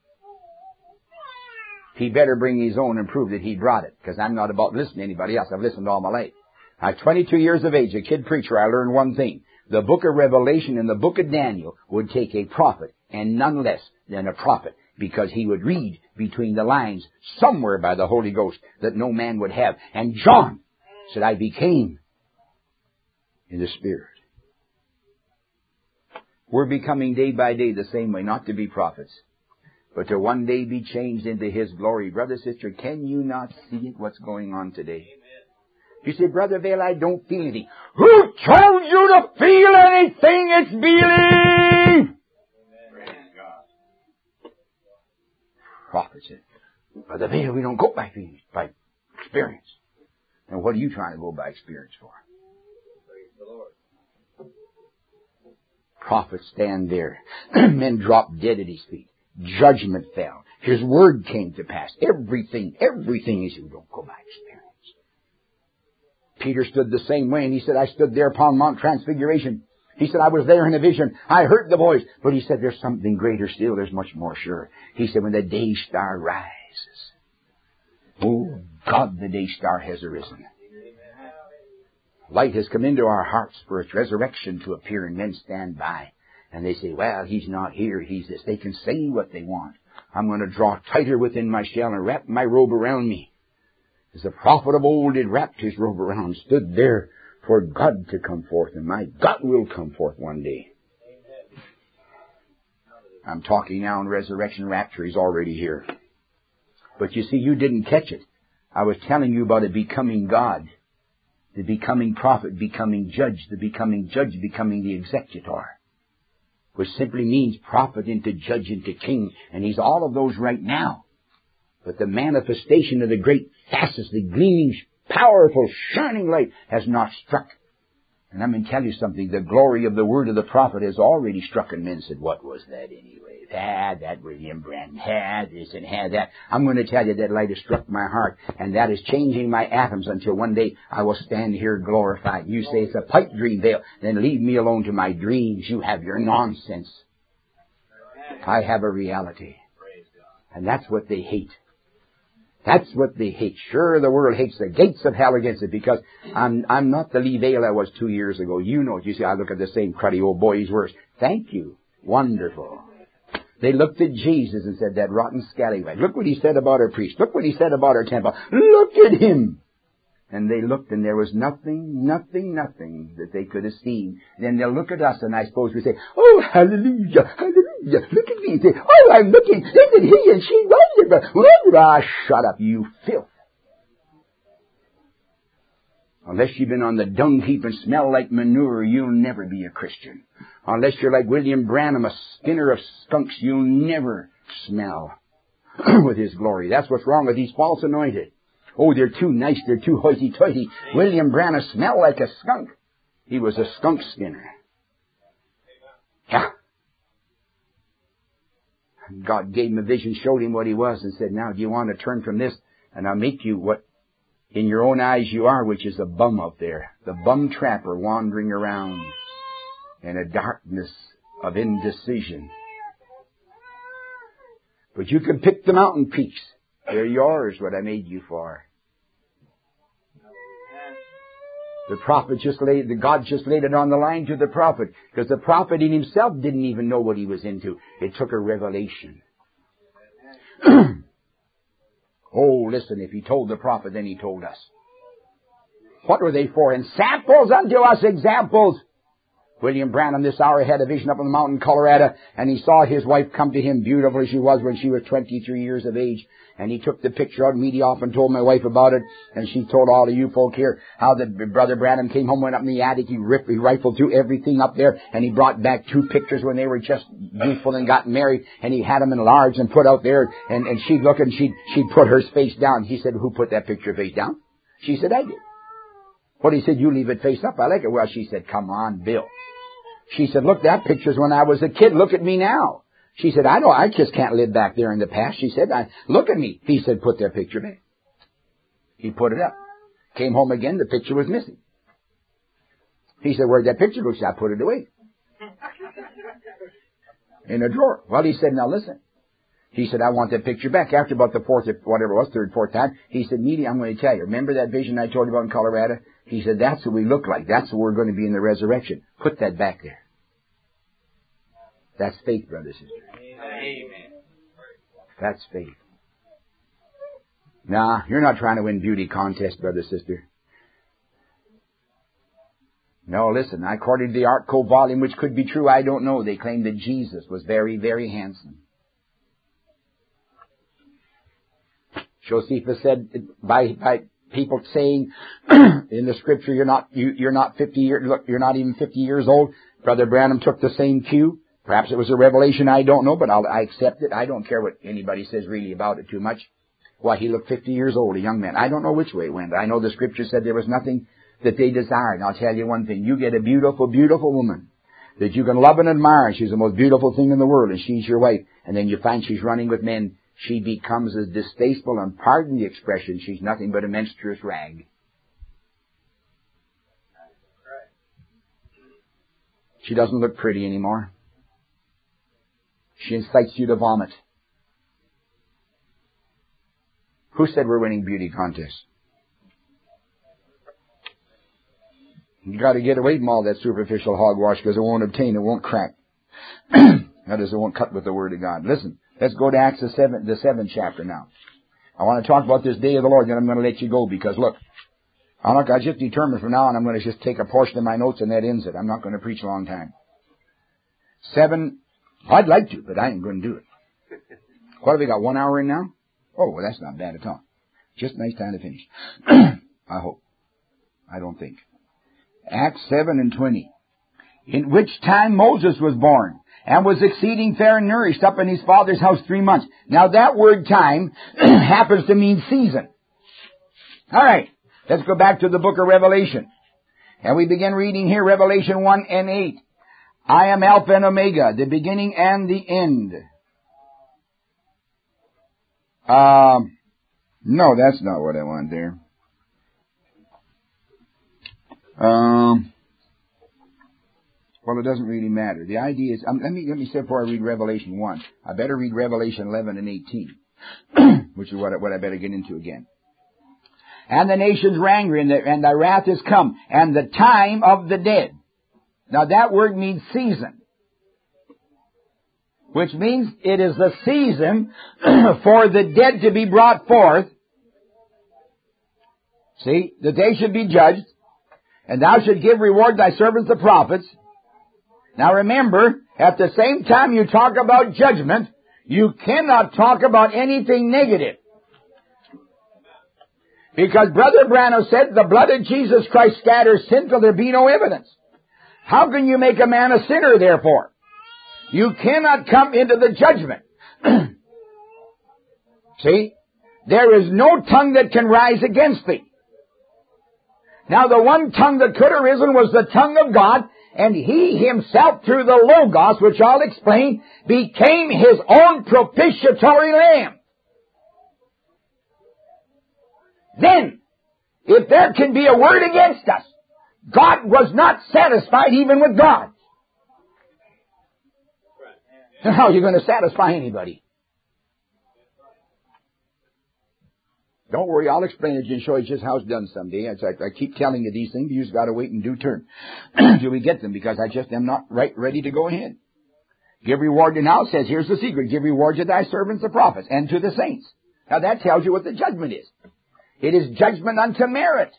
He better bring his own and prove that he brought it, because I'm not about listening to anybody else. I've listened all my life. At twenty-two years of age, a kid preacher, I learned one thing. The book of Revelation and the book of Daniel would take a prophet, and none less than a prophet, because he would read between the lines somewhere by the Holy Ghost that no man would have. And John said, I became in the Spirit. We're becoming day by day the same way, not to be prophets, but to one day be changed into His glory. Brother, sister, can you not see it, what's going on today? You say, Brother Vail, I don't feel anything. Who told you to feel anything? It's belief! Prophet said, Brother Vail, we don't go by feelings, by experience. And what are you trying to go by experience for? Prophets stand there. Men dropped dead at His feet. Judgment fell. His word came to pass. Everything, everything is you don't go by experience. Peter stood the same way, and he said, I stood there upon Mount Transfiguration. He said, I was there in a vision. I heard the voice. But he said, there's something greater still. There's much more sure. He said, when the day star rises. Oh, God, the day star has arisen. Light has come into our hearts for its resurrection to appear, and men stand by. And they say, well, He's not here. He's this. They can say what they want. I'm going to draw tighter within my shell and wrap my robe around me. As the prophet of old did wrapped his robe around, stood there for God to come forth. And my God will come forth one day. I'm talking now in resurrection rapture. He's already here. But you see, you didn't catch it. I was telling you about a becoming God. The becoming prophet, becoming judge, the becoming judge, becoming the executor. Which simply means prophet into judge into king. And He's all of those right now. But the manifestation of the great facets, the gleaming, powerful, shining light has not struck. And I'm going to tell you something. The glory of the word of the prophet has already struck, and men said, what was that anyway? Had that William Branham, had this and had that. I'm going to tell you that light has struck my heart, and that is changing my atoms until one day I will stand here glorified. You say it's a pipe dream, Vail. Then leave me alone to my dreams. You have your nonsense. I have a reality. And that's what they hate. That's what they hate. Sure, the world hates the gates of hell against it, because I'm I'm not the Lee Vail I was two years ago. You know it. You see, I look at the same cruddy old boy. He's worse. Thank you. Wonderful. They looked at Jesus and said, that rotten scallywag. Look what He said about our priest. Look what He said about our temple. Look at him. And they looked, and there was nothing, nothing, nothing that they could have seen. Then they'll look at us, and I suppose we say, oh, hallelujah, hallelujah. Look at me and say, oh, I'm looking. Isn't he and she wonderful? Ah, shut up, you filth. Unless you've been on the dung heap and smell like manure, you'll never be a Christian. Unless you're like William Branham, a skinner of skunks, you'll never smell with His glory. That's what's wrong with these false anointed. Oh, they're too nice, they're too hoity-toity. William Branham smelled like a skunk. He was a skunk skinner. Yeah. God gave him a vision, showed him what he was, and said, now, do you want to turn from this? And I'll make you what in your own eyes you are, which is a bum out there. The bum trapper wandering around in a darkness of indecision. But you can pick the mountain peaks. They're yours, what I made you for. The prophet just laid, the God just laid it on the line to the prophet, because the prophet in himself didn't even know what he was into. It took a revelation. Oh, listen, if he told the prophet, then he told us. What were they for? And samples unto us, examples. William Branham this hour had a vision up on the mountain in Colorado, and he saw his wife come to him, beautiful as she was when she was twenty-three years of age. And he took the picture out, and me off and told my wife about it. And she told all of you folk here how that Brother Branham came home, went up in the attic, he, ripped, he rifled through everything up there, and he brought back two pictures when they were just youthful and got married, and he had them enlarged and put out there, and, and she'd look and she'd, she'd put her face down. He said, who put that picture face down? She said, I did. Well, he said, you leave it face up. I like it. Well, she said, come on, Bill. She said, look, that picture's when I was a kid. Look at me now. She said, I know, I just can't live back there in the past. She said, I, look at me. He said, put that picture back. He put it up. Came home again, the picture was missing. He said, where'd that picture go? She said, I put it away. In a drawer. Well, he said, now listen. He said, I want that picture back. After about the fourth, whatever it was, third, fourth time, he said, Needy, I'm going to tell you. Remember that vision I told you about in Colorado? He said, that's what we look like. That's what we're going to be in the resurrection. Put that back there. That's faith, brother and sister. Amen. That's faith. Nah, you're not trying to win beauty contest, brother and sister. No, listen, according to the Art Co volume, which could be true, I don't know. They claim that Jesus was very, very handsome. Josephus said by, by people saying in the scripture, you're not, you, you're not fifty years, look, you're not even fifty years old. Brother Branham took the same cue. Perhaps it was a revelation, I don't know, but I'll, I accept it. I don't care what anybody says really about it too much. Why, he looked fifty years old, a young man. I don't know which way it went. I know the scripture said there was nothing that they desired. And I'll tell you one thing. You get a beautiful, beautiful woman that you can love and admire. She's the most beautiful thing in the world, and she's your wife. And then you find she's running with men. She becomes as distasteful, and pardon the expression, she's nothing but a menstruous rag. She doesn't look pretty anymore. She incites you to vomit. Who said we're winning beauty contests? You got to get away from all that superficial hogwash because it won't obtain, it won't crack. That is, it won't cut with the Word of God. Listen, let's go to Acts the seventh, the seventh chapter now. I want to talk about this day of the Lord, then I'm going to let you go because look, I'm not, I just determined from now on I'm going to just take a portion of my notes and that ends it. I'm not going to preach a long time. Seven, I'd like to, but I ain't going to do it. What have we got, one hour in now? Oh, well, that's not bad at all. Just a nice time to finish. I hope. I don't think. Acts seven and twenty. In which time Moses was born, and was exceeding fair and nourished up in his father's house three months. Now that word time happens to mean season. All right. Let's go back to the book of Revelation. And we begin reading here Revelation one and eight. I am Alpha and Omega, the beginning and the end. Um, no, that's not what I want there. Um, well, it doesn't really matter. The idea is, um, let me let me say before I read Revelation one, I better read Revelation eleven and eighteen, which is what I, what I better get into again. And the nations were angry, and, the, and thy wrath is come, and the time of the dead. Now that word means season, which means it is the season for the dead to be brought forth. See, that they should be judged, and thou should give reward thy servants the prophets. Now remember, at the same time you talk about judgment, you cannot talk about anything negative. Because Brother Branham said the blood of Jesus Christ scatters sin till there be no evidence. How can you make a man a sinner, therefore? You cannot come into the judgment. See? There is no tongue that can rise against thee. Now the one tongue that could have risen was the tongue of God, and He Himself, through the Logos, which I'll explain, became His own propitiatory lamb. Then, if there can be a word against us, God was not satisfied even with God. So how are you going to satisfy anybody? Don't worry, I'll explain it and show you just how it's done someday. It's like I keep telling you these things, you just got to wait in due turn till we get them, because I just am not right ready to go ahead. Give reward to now, says, here's the secret, give reward to thy servants the prophets and to the saints. Now that tells you what the judgment is. It is judgment unto merit.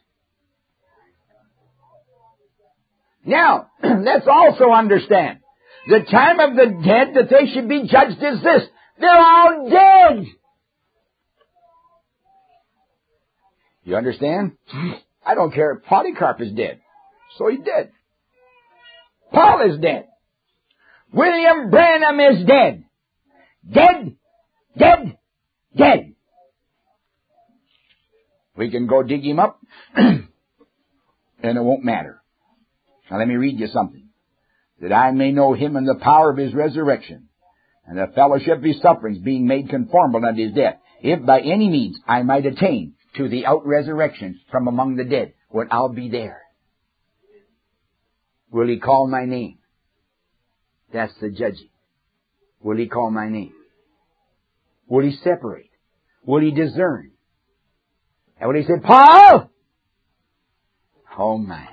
Now, let's also understand, the time of the dead that they should be judged is this. They're all dead. You understand? I don't care if Polycarp is dead. So he's dead. Paul is dead. William Branham is dead. Dead, dead, dead. We can go dig him up, and it won't matter. Now let me read you something. That I may know Him in the power of His resurrection, and the fellowship of His sufferings, being made conformable unto His death, if by any means I might attain to the out-resurrection from among the dead, when I'll be there. Will He call my name? That's the judging. Will He call my name? Will He separate? Will He discern? And when He said, Paul! Oh my.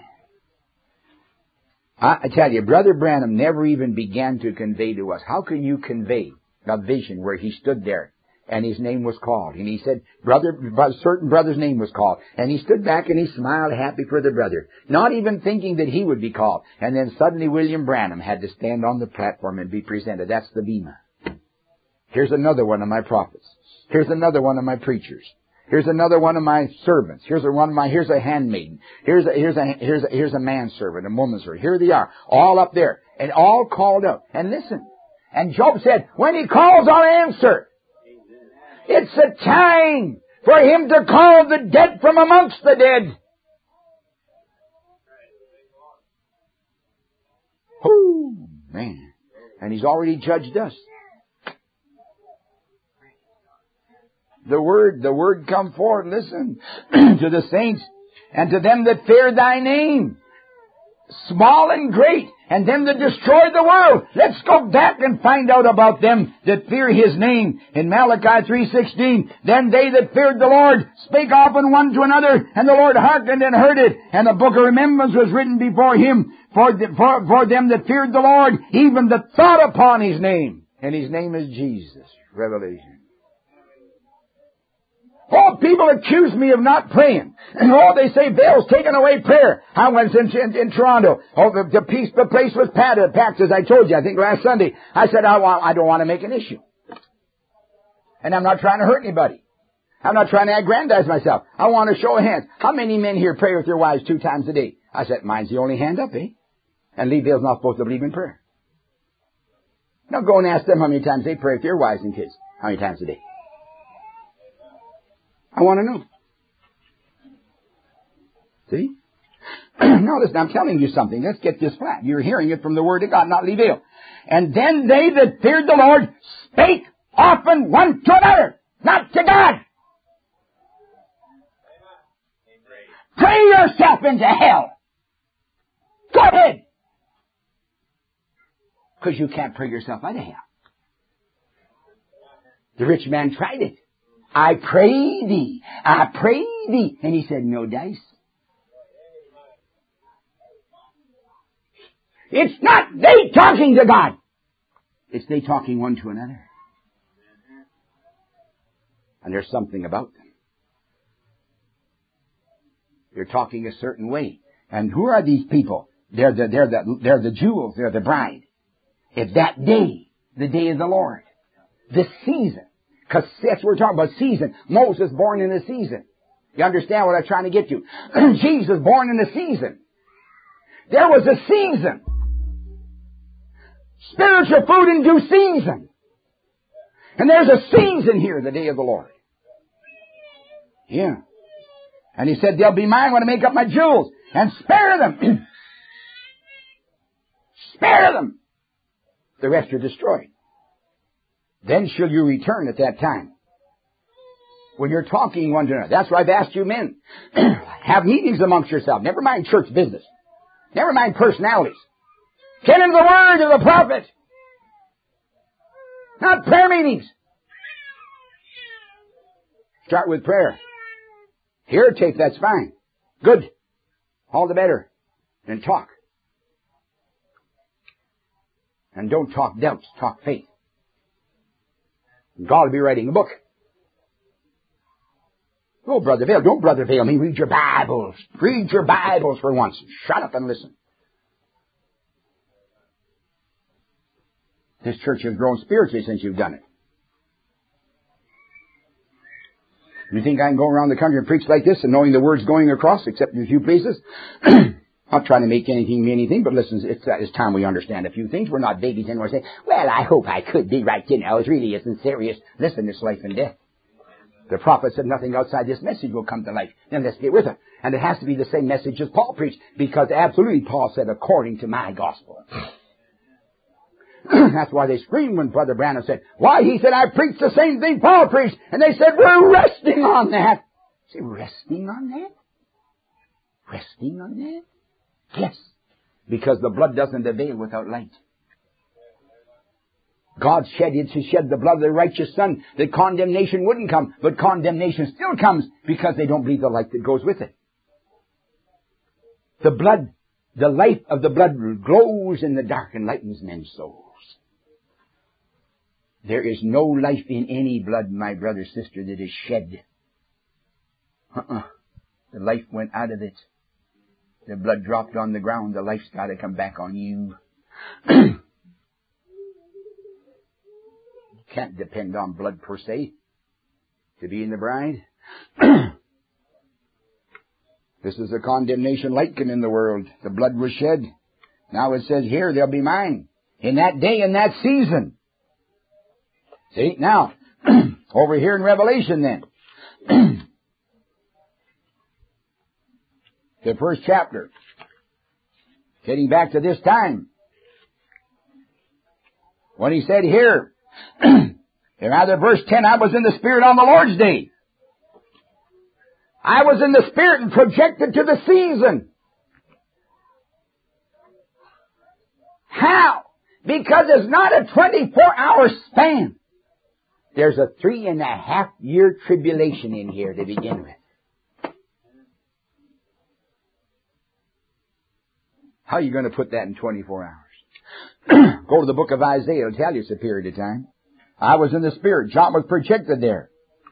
I, I tell you, Brother Branham never even began to convey to us. How can you convey a vision where he stood there and his name was called? And he said, brother, a certain brother's name was called. And he stood back and he smiled happy for the brother, not even thinking that he would be called. And then suddenly William Branham had to stand on the platform and be presented. That's the bema. Here's another one of my prophets. Here's another one of my preachers. Here's another one of my servants. Here's a one of my, here's a handmaiden. Here's a, here's a, here's a, here's a manservant, a womanservant. Here they are. All up there. And all called out. And listen. And Job said, when he calls, I'll answer. It's a time for him to call the dead from amongst the dead. Oh, man. And he's already judged us. The word, the word come forth, listen, to the saints and to them that fear thy name, small and great, and them that destroy the world. Let's go back and find out about them that fear his name. In Malachi three sixteen, then they that feared the Lord spake often one to another, and the Lord hearkened and heard it, and the book of remembrance was written before him for, the, for, for them that feared the Lord, even that thought upon his name. And his name is Jesus. Revelation. Oh, people accuse me of not praying. And oh, they say Baal's taken away prayer. I was in, in, in Toronto. Oh, the, the, piece, the place was packed, packed, as I told you, I think last Sunday. I said, I, want, I don't want to make an issue. And I'm not trying to hurt anybody. I'm not trying to aggrandize myself. I want to show of hands. How many men here pray with their wives two times a day? I said, mine's the only hand up, eh? And Lee Baal's not supposed to believe in prayer. Now go and ask them how many times they pray with their wives and kids. How many times a day? I want to know. See? Now listen, I'm telling you something. Let's get this flat. You're hearing it from the Word of God, not Lee Baal. And then they that feared the Lord spake often one to another, not to God. Pray yourself into hell. Go ahead. Because you can't pray yourself out of hell. The rich man tried it. I pray thee, I pray thee. And he said, no dice. It's not they talking to God. It's they talking one to another. And there's something about them. They're talking a certain way. And who are these people? They're the, they're the, they're the jewels. They're the bride. It's that day, the day of the Lord. The season. Because that's what we're talking about, season. Moses born in the season. You understand what I'm trying to get to? Jesus born in the season. There was a season. Spiritual food in due season. And there's a season here, the day of the Lord. Yeah. And he said, they'll be mine when I make up my jewels. And spare them. Spare them. The rest are destroyed. Then shall you return at that time. When you're talking one to another. That's why I've asked you men. Have meetings amongst yourselves. Never mind church business. Never mind personalities. Get into the word of the prophet. Not prayer meetings. Start with prayer. Here, tape, that's fine. Good. All the better. And talk. And don't talk doubts. Talk faith. God will be writing a book. Oh, Brother Vail, don't Brother Vail me. Read your Bibles. Read your Bibles for once. Shut up and listen. This church has grown spiritually since you've done it. You think I can go around the country and preach like this and knowing the word's going across, except in a few places? Not trying to make anything mean anything, but listen, it's, uh, it's time we understand a few things. We're not babies anymore saying, well, I hope I could be right, you know. It really isn't serious. Listen, it's life and death. The prophet said nothing outside this message will come to life. Then let's get with it. And it has to be the same message as Paul preached, because absolutely Paul said, according to my gospel. That's why they screamed when Brother Branham said, why? He said, I preached the same thing Paul preached. And they said, we're resting on that. Say, resting on that? Resting on that? Yes. Because the blood doesn't avail without light. God shed it to shed the blood of the righteous Son that condemnation wouldn't come, but condemnation still comes because they don't believe the light that goes with it. The blood, the light of the blood glows in the dark and lightens men's souls. There is no life in any blood, my brother, sister, that is shed. Uh-uh. The life went out of it. The blood dropped on the ground. The life's got to come back on you. You can't depend on blood per se to be in the bride. This is the condemnation light came in the world. The blood was shed. Now it says here, they'll be mine. In that day, in that season. See, now, over here in Revelation then. The first chapter. Getting back to this time. When he said here, in rather verse ten, I was in the Spirit on the Lord's day. I was in the Spirit and projected to the season. How? Because it's not a twenty-four hour span. There's a three and a half year tribulation in here to begin with. How are you going to put that in twenty-four hours? Go to the book of Isaiah. It'll tell you it's a period of time. I was in the Spirit. John was projected there.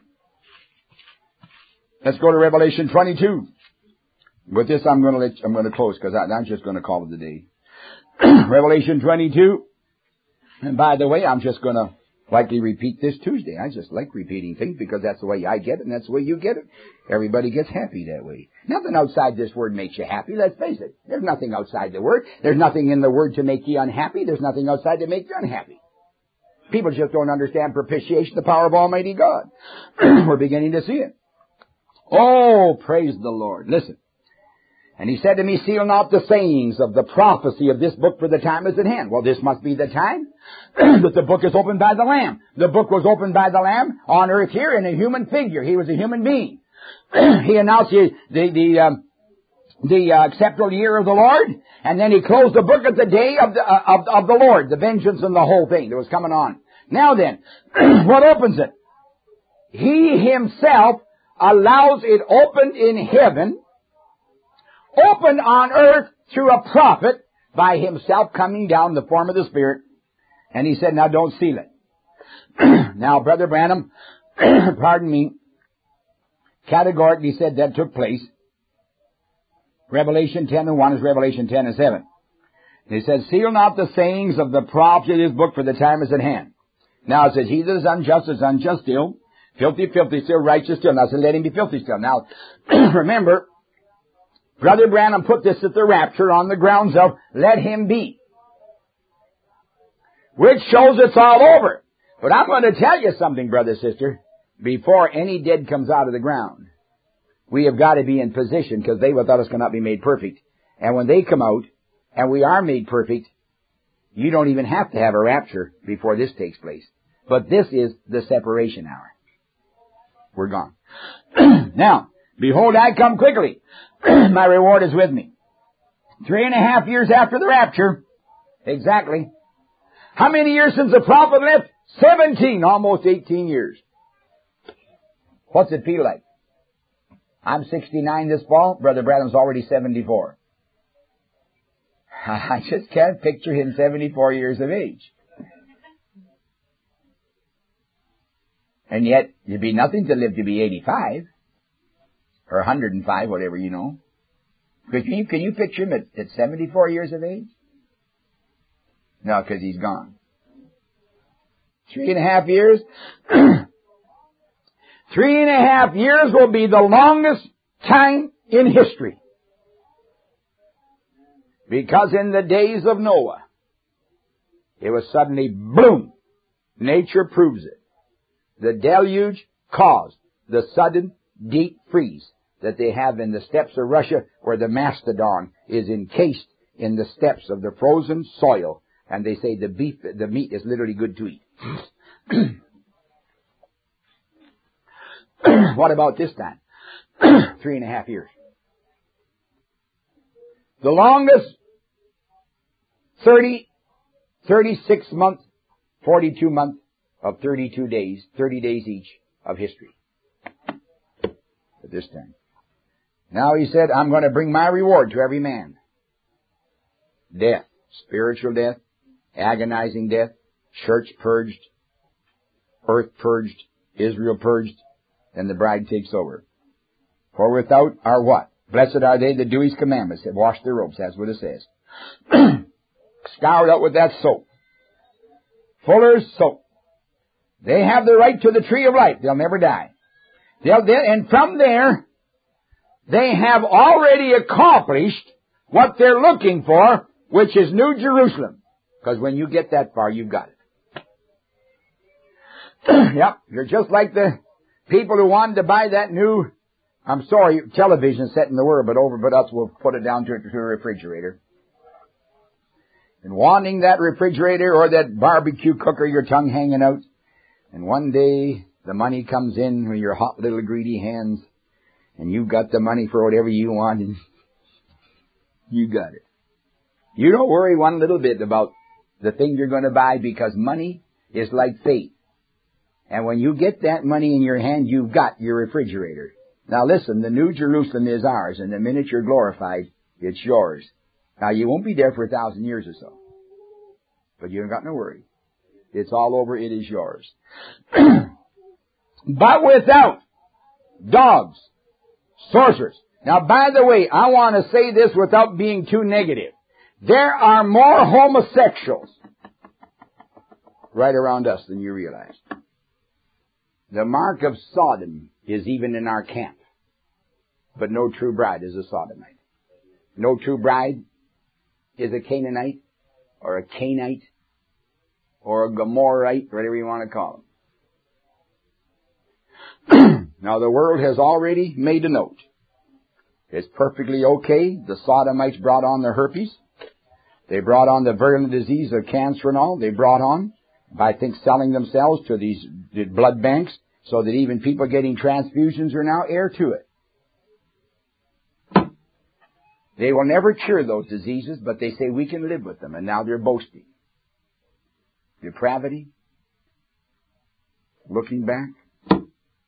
Let's go to Revelation twenty-two. With this, I'm going to let, I'm going to close because I'm just going to call it the day. Revelation twenty-two. And by the way, I'm just going to likely repeat this Tuesday. I just like repeating things because that's the way I get it and that's the way you get it. Everybody gets happy that way. Nothing outside this word makes you happy. Let's face it. There's nothing outside the word. There's nothing in the word to make you unhappy. There's nothing outside to make you unhappy. People just don't understand propitiation, the power of Almighty God. We're beginning to see it. Oh, praise the Lord. Listen. And he said to me, seal not the sayings of the prophecy of this book, for the time is at hand. Well, this must be the time that the book is opened by the Lamb. The book was opened by the Lamb on earth here in a human figure. He was a human being. He announced the, the, the, um, the uh, acceptable year of the Lord, and then he closed the book at the day of the, uh, of, of the Lord, the vengeance and the whole thing that was coming on. Now then, what opens it? He himself allows it opened in heaven, opened on earth through a prophet by himself coming down in the form of the Spirit. And he said, now don't seal it. Now, Brother Branham, pardon me, categorically said that took place. Revelation ten and one is Revelation ten and seven. He said, seal not the sayings of the prophet of this book, for the time is at hand. Now it says, he that is unjust is unjust still, filthy, filthy still, righteous still. Now it says, let him be filthy still. Now, remember, Brother Branham put this at the rapture on the grounds of, let him be. Which shows it's all over. But I'm going to tell you something, brother, sister. Before any dead comes out of the ground, we have got to be in position, because they without us cannot be made perfect. And when they come out, and we are made perfect, you don't even have to have a rapture before this takes place. But this is the separation hour. We're gone. Now, behold, I come quickly. My reward is with me. Three and a half years after the rapture. Exactly. How many years since the prophet left? Seventeen, almost eighteen years. What's it feel like? I'm sixty-nine this fall. Brother Branham's already seventy-four. I just can't picture him seventy-four years of age. And yet, it'd be nothing to live to be eighty-five. Or one hundred five, whatever you know. Can you, can you picture him at, at seventy-four years of age? No, because he's gone. Three and a half years. Three and a half years will be the longest time in history. Because in the days of Noah, it was suddenly, boom, nature proves it. The deluge caused the sudden deep freeze that they have in the steppes of Russia, where the mastodon is encased in the steppes of the frozen soil, and they say the beef, the meat is literally good to eat. What about this time? Three and a half years. The longest thirty, thirty-six months, forty-two months of thirty-two days, thirty days each of history. At this time. Now he said, I'm going to bring my reward to every man. Death, spiritual death, agonizing death, church purged, earth purged, Israel purged, and the bride takes over. For without are what? Blessed are they that do his commandments, that wash their robes. That's what it says. Scoured out with that soap. Fuller's soap. They have the right to the tree of life. They'll never die. They'll, they, and from there, they have already accomplished what they're looking for, which is New Jerusalem. Because when you get that far, you've got it. Yep, you're just like the people who wanted to buy that new, I'm sorry, television set in the world, but over, but us will put it down to, to a refrigerator. And wanting that refrigerator or that barbecue cooker, your tongue hanging out. And one day, the money comes in with your hot little greedy hands, and you've got the money for whatever you want, and you got it. You don't worry one little bit about the thing you're going to buy, because money is like faith. And when you get that money in your hand, you've got your refrigerator. Now listen, the New Jerusalem is ours, and the minute you're glorified, it's yours. Now you won't be there for a thousand years or so. But you ain't got no worry. It's all over, it is yours. But without dogs, sorcerers. Now by the way, I want to say this without being too negative. There are more homosexuals right around us than you realize. The mark of Sodom is even in our camp. But no true bride is a Sodomite. No true bride is a Canaanite or a Canite or a Gomorrite, whatever you want to call them. Now the world has already made a note. It's perfectly okay. The Sodomites brought on the herpes. They brought on the virulent disease of cancer and all. They brought on, I think, selling themselves to these blood banks so that even people getting transfusions are now heir to it. They will never cure those diseases, but they say we can live with them, and now they're boasting. Depravity. Looking back.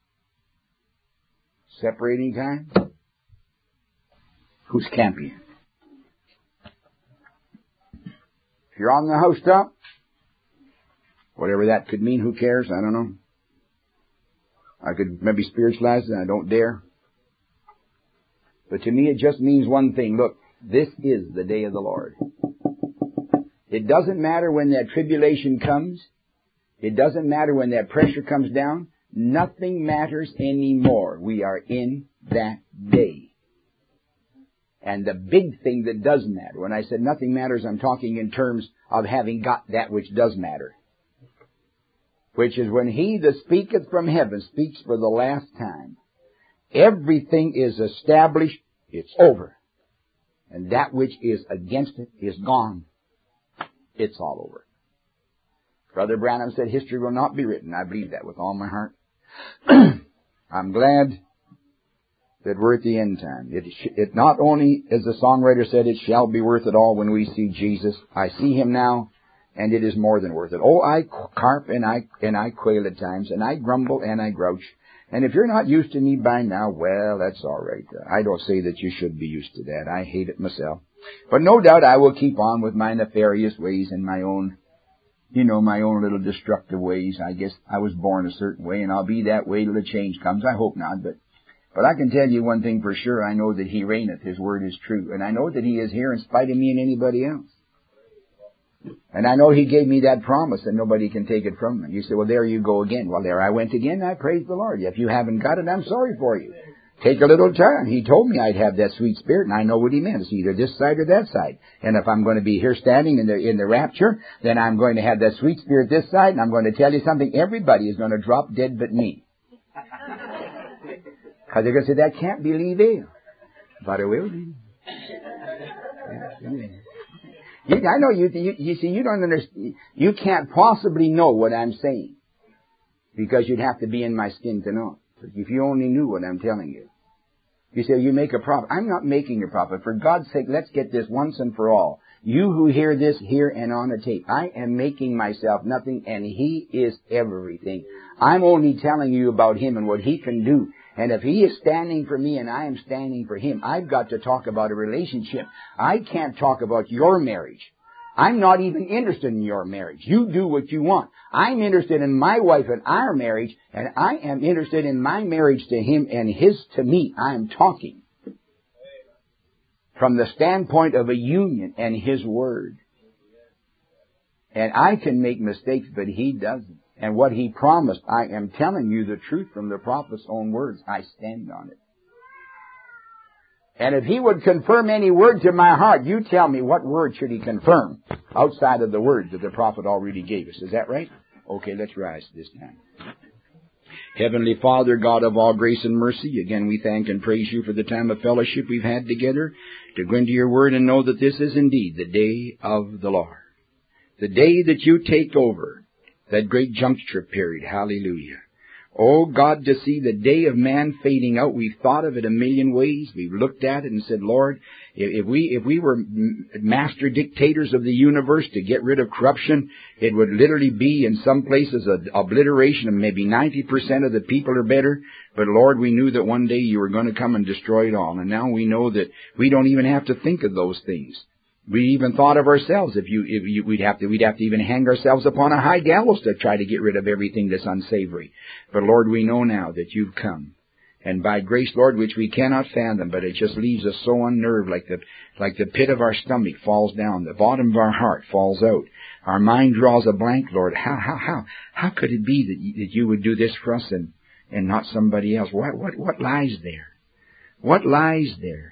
Separating time. Who's camping? If you're on the housetop, whatever that could mean, who cares? I don't know. I could maybe spiritualize it, and I don't dare. But to me it just means one thing. Look, this is the day of the Lord. It doesn't matter when that tribulation comes. It doesn't matter when that pressure comes down. Nothing matters anymore. We are in that day. And the big thing that does matter, when I said nothing matters, I'm talking in terms of having got that which does matter. Which is when he that speaketh from heaven speaks for the last time. Everything is established, it's over. And that which is against it is gone. It's all over. Brother Branham said history will not be written. I believe that with all my heart. I'm glad that we're at the end time. It, it not only, as the songwriter said, it shall be worth it all when we see Jesus. I see Him now, and it is more than worth it. Oh, I carp and I and I quail at times, and I grumble and I grouch. And if you're not used to me by now, well, that's all right. I don't say that you should be used to that. I hate it myself. But no doubt I will keep on with my nefarious ways and my own, you know, my own little destructive ways. I guess I was born a certain way, and I'll be that way till the change comes. I hope not, but but I can tell you one thing for sure. I know that He reigneth. His word is true. And I know that He is here in spite of me and anybody else. And I know He gave me that promise and nobody can take it from me. You say, well, there you go again. Well, there I went again. I praise the Lord. If you haven't got it, I'm sorry for you. Take a little time. He told me I'd have that sweet spirit, and I know what He meant. It's either this side or that side. And if I'm going to be here standing in the in the rapture, then I'm going to have that sweet spirit this side, and I'm going to tell you something. Everybody is going to drop dead but me. Because they're going to say, that can't be Levi. But it will be. You, I know you, you, you see, you don't understand. You can't possibly know what I'm saying. Because you'd have to be in my skin to know. If you only knew what I'm telling you. You say, you make a prophet. I'm not making a prophet. For God's sake, let's get this once and for all. You who hear this, hear and on a tape. I am making myself nothing, and He is everything. I'm only telling you about Him and what He can do. And if He is standing for me and I am standing for Him, I've got to talk about a relationship. I can't talk about your marriage. I'm not even interested in your marriage. You do what you want. I'm interested in my wife and our marriage, and I am interested in my marriage to Him and His to me. I am talking from the standpoint of a union and His Word. And I can make mistakes, but He doesn't. And what He promised, I am telling you the truth from the prophet's own words. I stand on it. And if He would confirm any word to my heart, you tell me what word should He confirm outside of the words that the prophet already gave us. Is that right? Okay, let's rise this time. Heavenly Father, God of all grace and mercy, again we thank and praise You for the time of fellowship we've had together to go into Your Word and know that this is indeed the day of the Lord. The day that You take over, that great juncture period. Hallelujah. Oh God, to see the day of man fading out, we've thought of it a million ways. We've looked at it and said, Lord, if we if we were master dictators of the universe to get rid of corruption, it would literally be in some places an obliteration of maybe ninety percent of the people are better. But Lord, we knew that one day You were going to come and destroy it all. And now we know that we don't even have to think of those things. We even thought of ourselves, if you, if you, we'd have to, we'd have to even hang ourselves upon a high gallows to try to get rid of everything that's unsavory. But Lord, we know now that You've come. And by grace, Lord, which we cannot fathom, but it just leaves us so unnerved, like the, like the pit of our stomach falls down, the bottom of our heart falls out. Our mind draws a blank, Lord. How, how, how, how could it be that you, that You would do this for us and, and not somebody else? What, what, what lies there? What lies there?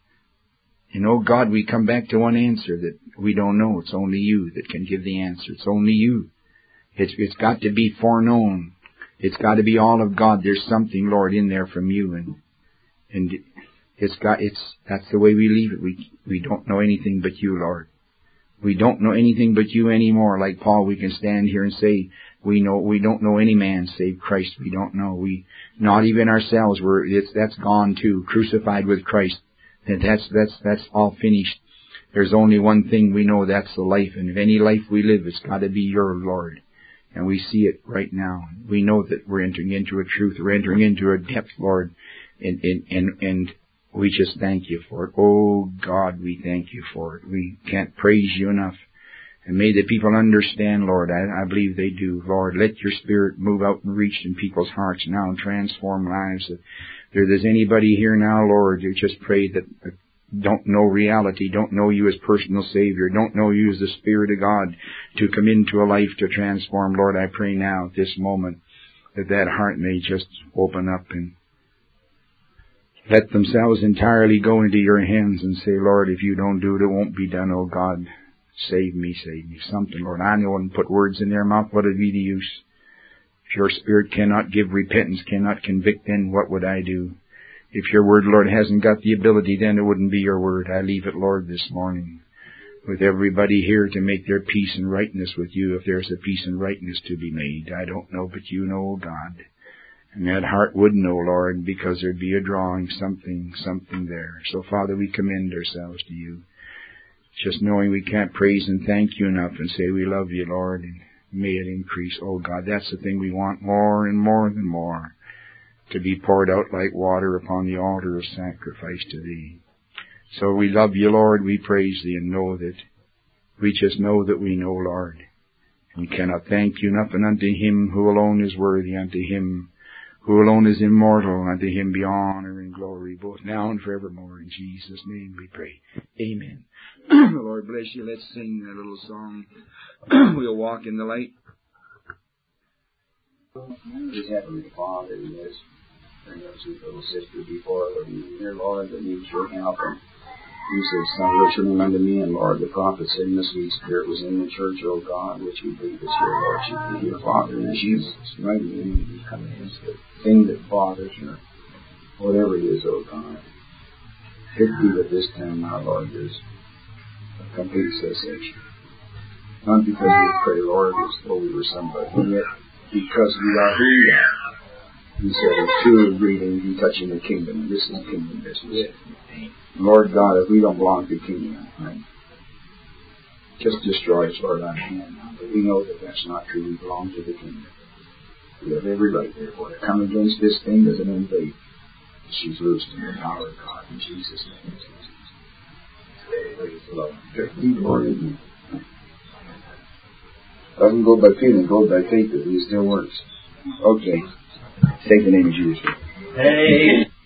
And oh God, we come back to one answer that we don't know. It's only You that can give the answer. It's only You. It's, it's got to be foreknown. It's got to be all of God. There's something, Lord, in there from You, and and it's got it's that's the way we leave it. We we don't know anything but You, Lord. We don't know anything but You anymore. Like Paul, we can stand here and say we know we don't know any man save Christ. We don't know. We not even ourselves. We're it's that's gone too. Crucified with Christ. And that's, that's, that's all finished. There's only one thing we know, that's the life. And if any life we live, it's got to be Your Lord. And we see it right now. We know that we're entering into a truth. We're entering into a depth, Lord. And, and, and, and we just thank You for it. Oh God, we thank You for it. We can't praise You enough. And may the people understand, Lord. I, I believe they do. Lord, let Your Spirit move out and reach in people's hearts now and transform lives. If there's anybody here now, Lord, you just pray that don't know reality, don't know You as personal Savior, don't know You as the Spirit of God to come into a life to transform. Lord, I pray now at this moment that that heart may just open up and let themselves entirely go into Your hands and say, Lord, if You don't do it, it won't be done. Oh God, save me, save me. Something, Lord. I know and put words in their mouth. What would be the use? If Your Spirit cannot give repentance, cannot convict, then what would I do? If Your Word, Lord, hasn't got the ability, then it wouldn't be Your Word. I leave it, Lord, this morning with everybody here to make their peace and rightness with You, if there's a peace and rightness to be made. I don't know, but You know, God. And that heart would know, Lord, because there'd be a drawing, something, something there. So, Father, we commend ourselves to You. Just knowing we can't praise and thank You enough and say we love You, Lord, and may it increase. Oh God, that's the thing we want more and more and more. To be poured out like water upon the altar of sacrifice to Thee. So we love You, Lord. We praise Thee and know that we just know that we know, Lord. And we cannot thank You enough. And unto Him who alone is worthy, unto Him who alone is immortal, unto Him be honor and glory, both now and forevermore. In Jesus' name we pray. Amen. The Lord bless you. Let's sing that little song. We'll walk in the light. Dear Heavenly Father, yes, bring us his little sister before the dear Lord that needs Your help. And You say, Son, listen unto me, and Lord, the prophet said, and the sweet Spirit was in the church, O God, which we believe is here, Lord, should be here, Father, and Jesus, mighty name, we come against the thing that bothers her, whatever it is, O God. It be that this time now, Lord, there's a complete cessation. Not because we pray, Lord, as though we were somebody, but yet because we are who we are. He said, it's true reading, be touching the kingdom, and this is kingdom business. Lord God, if we don't belong to the kingdom, right, just destroy us, Lord, on hand now. But we know that that's not true. We belong to the kingdom. We have every right, therefore, to come against this thing as an invade. She's loosed in the power of God in Jesus' name. Praise the Lord. Lord, isn't it? Doesn't go by feeling, goes by faith, but He still works. Okay. Take the name of Jesus. Hey.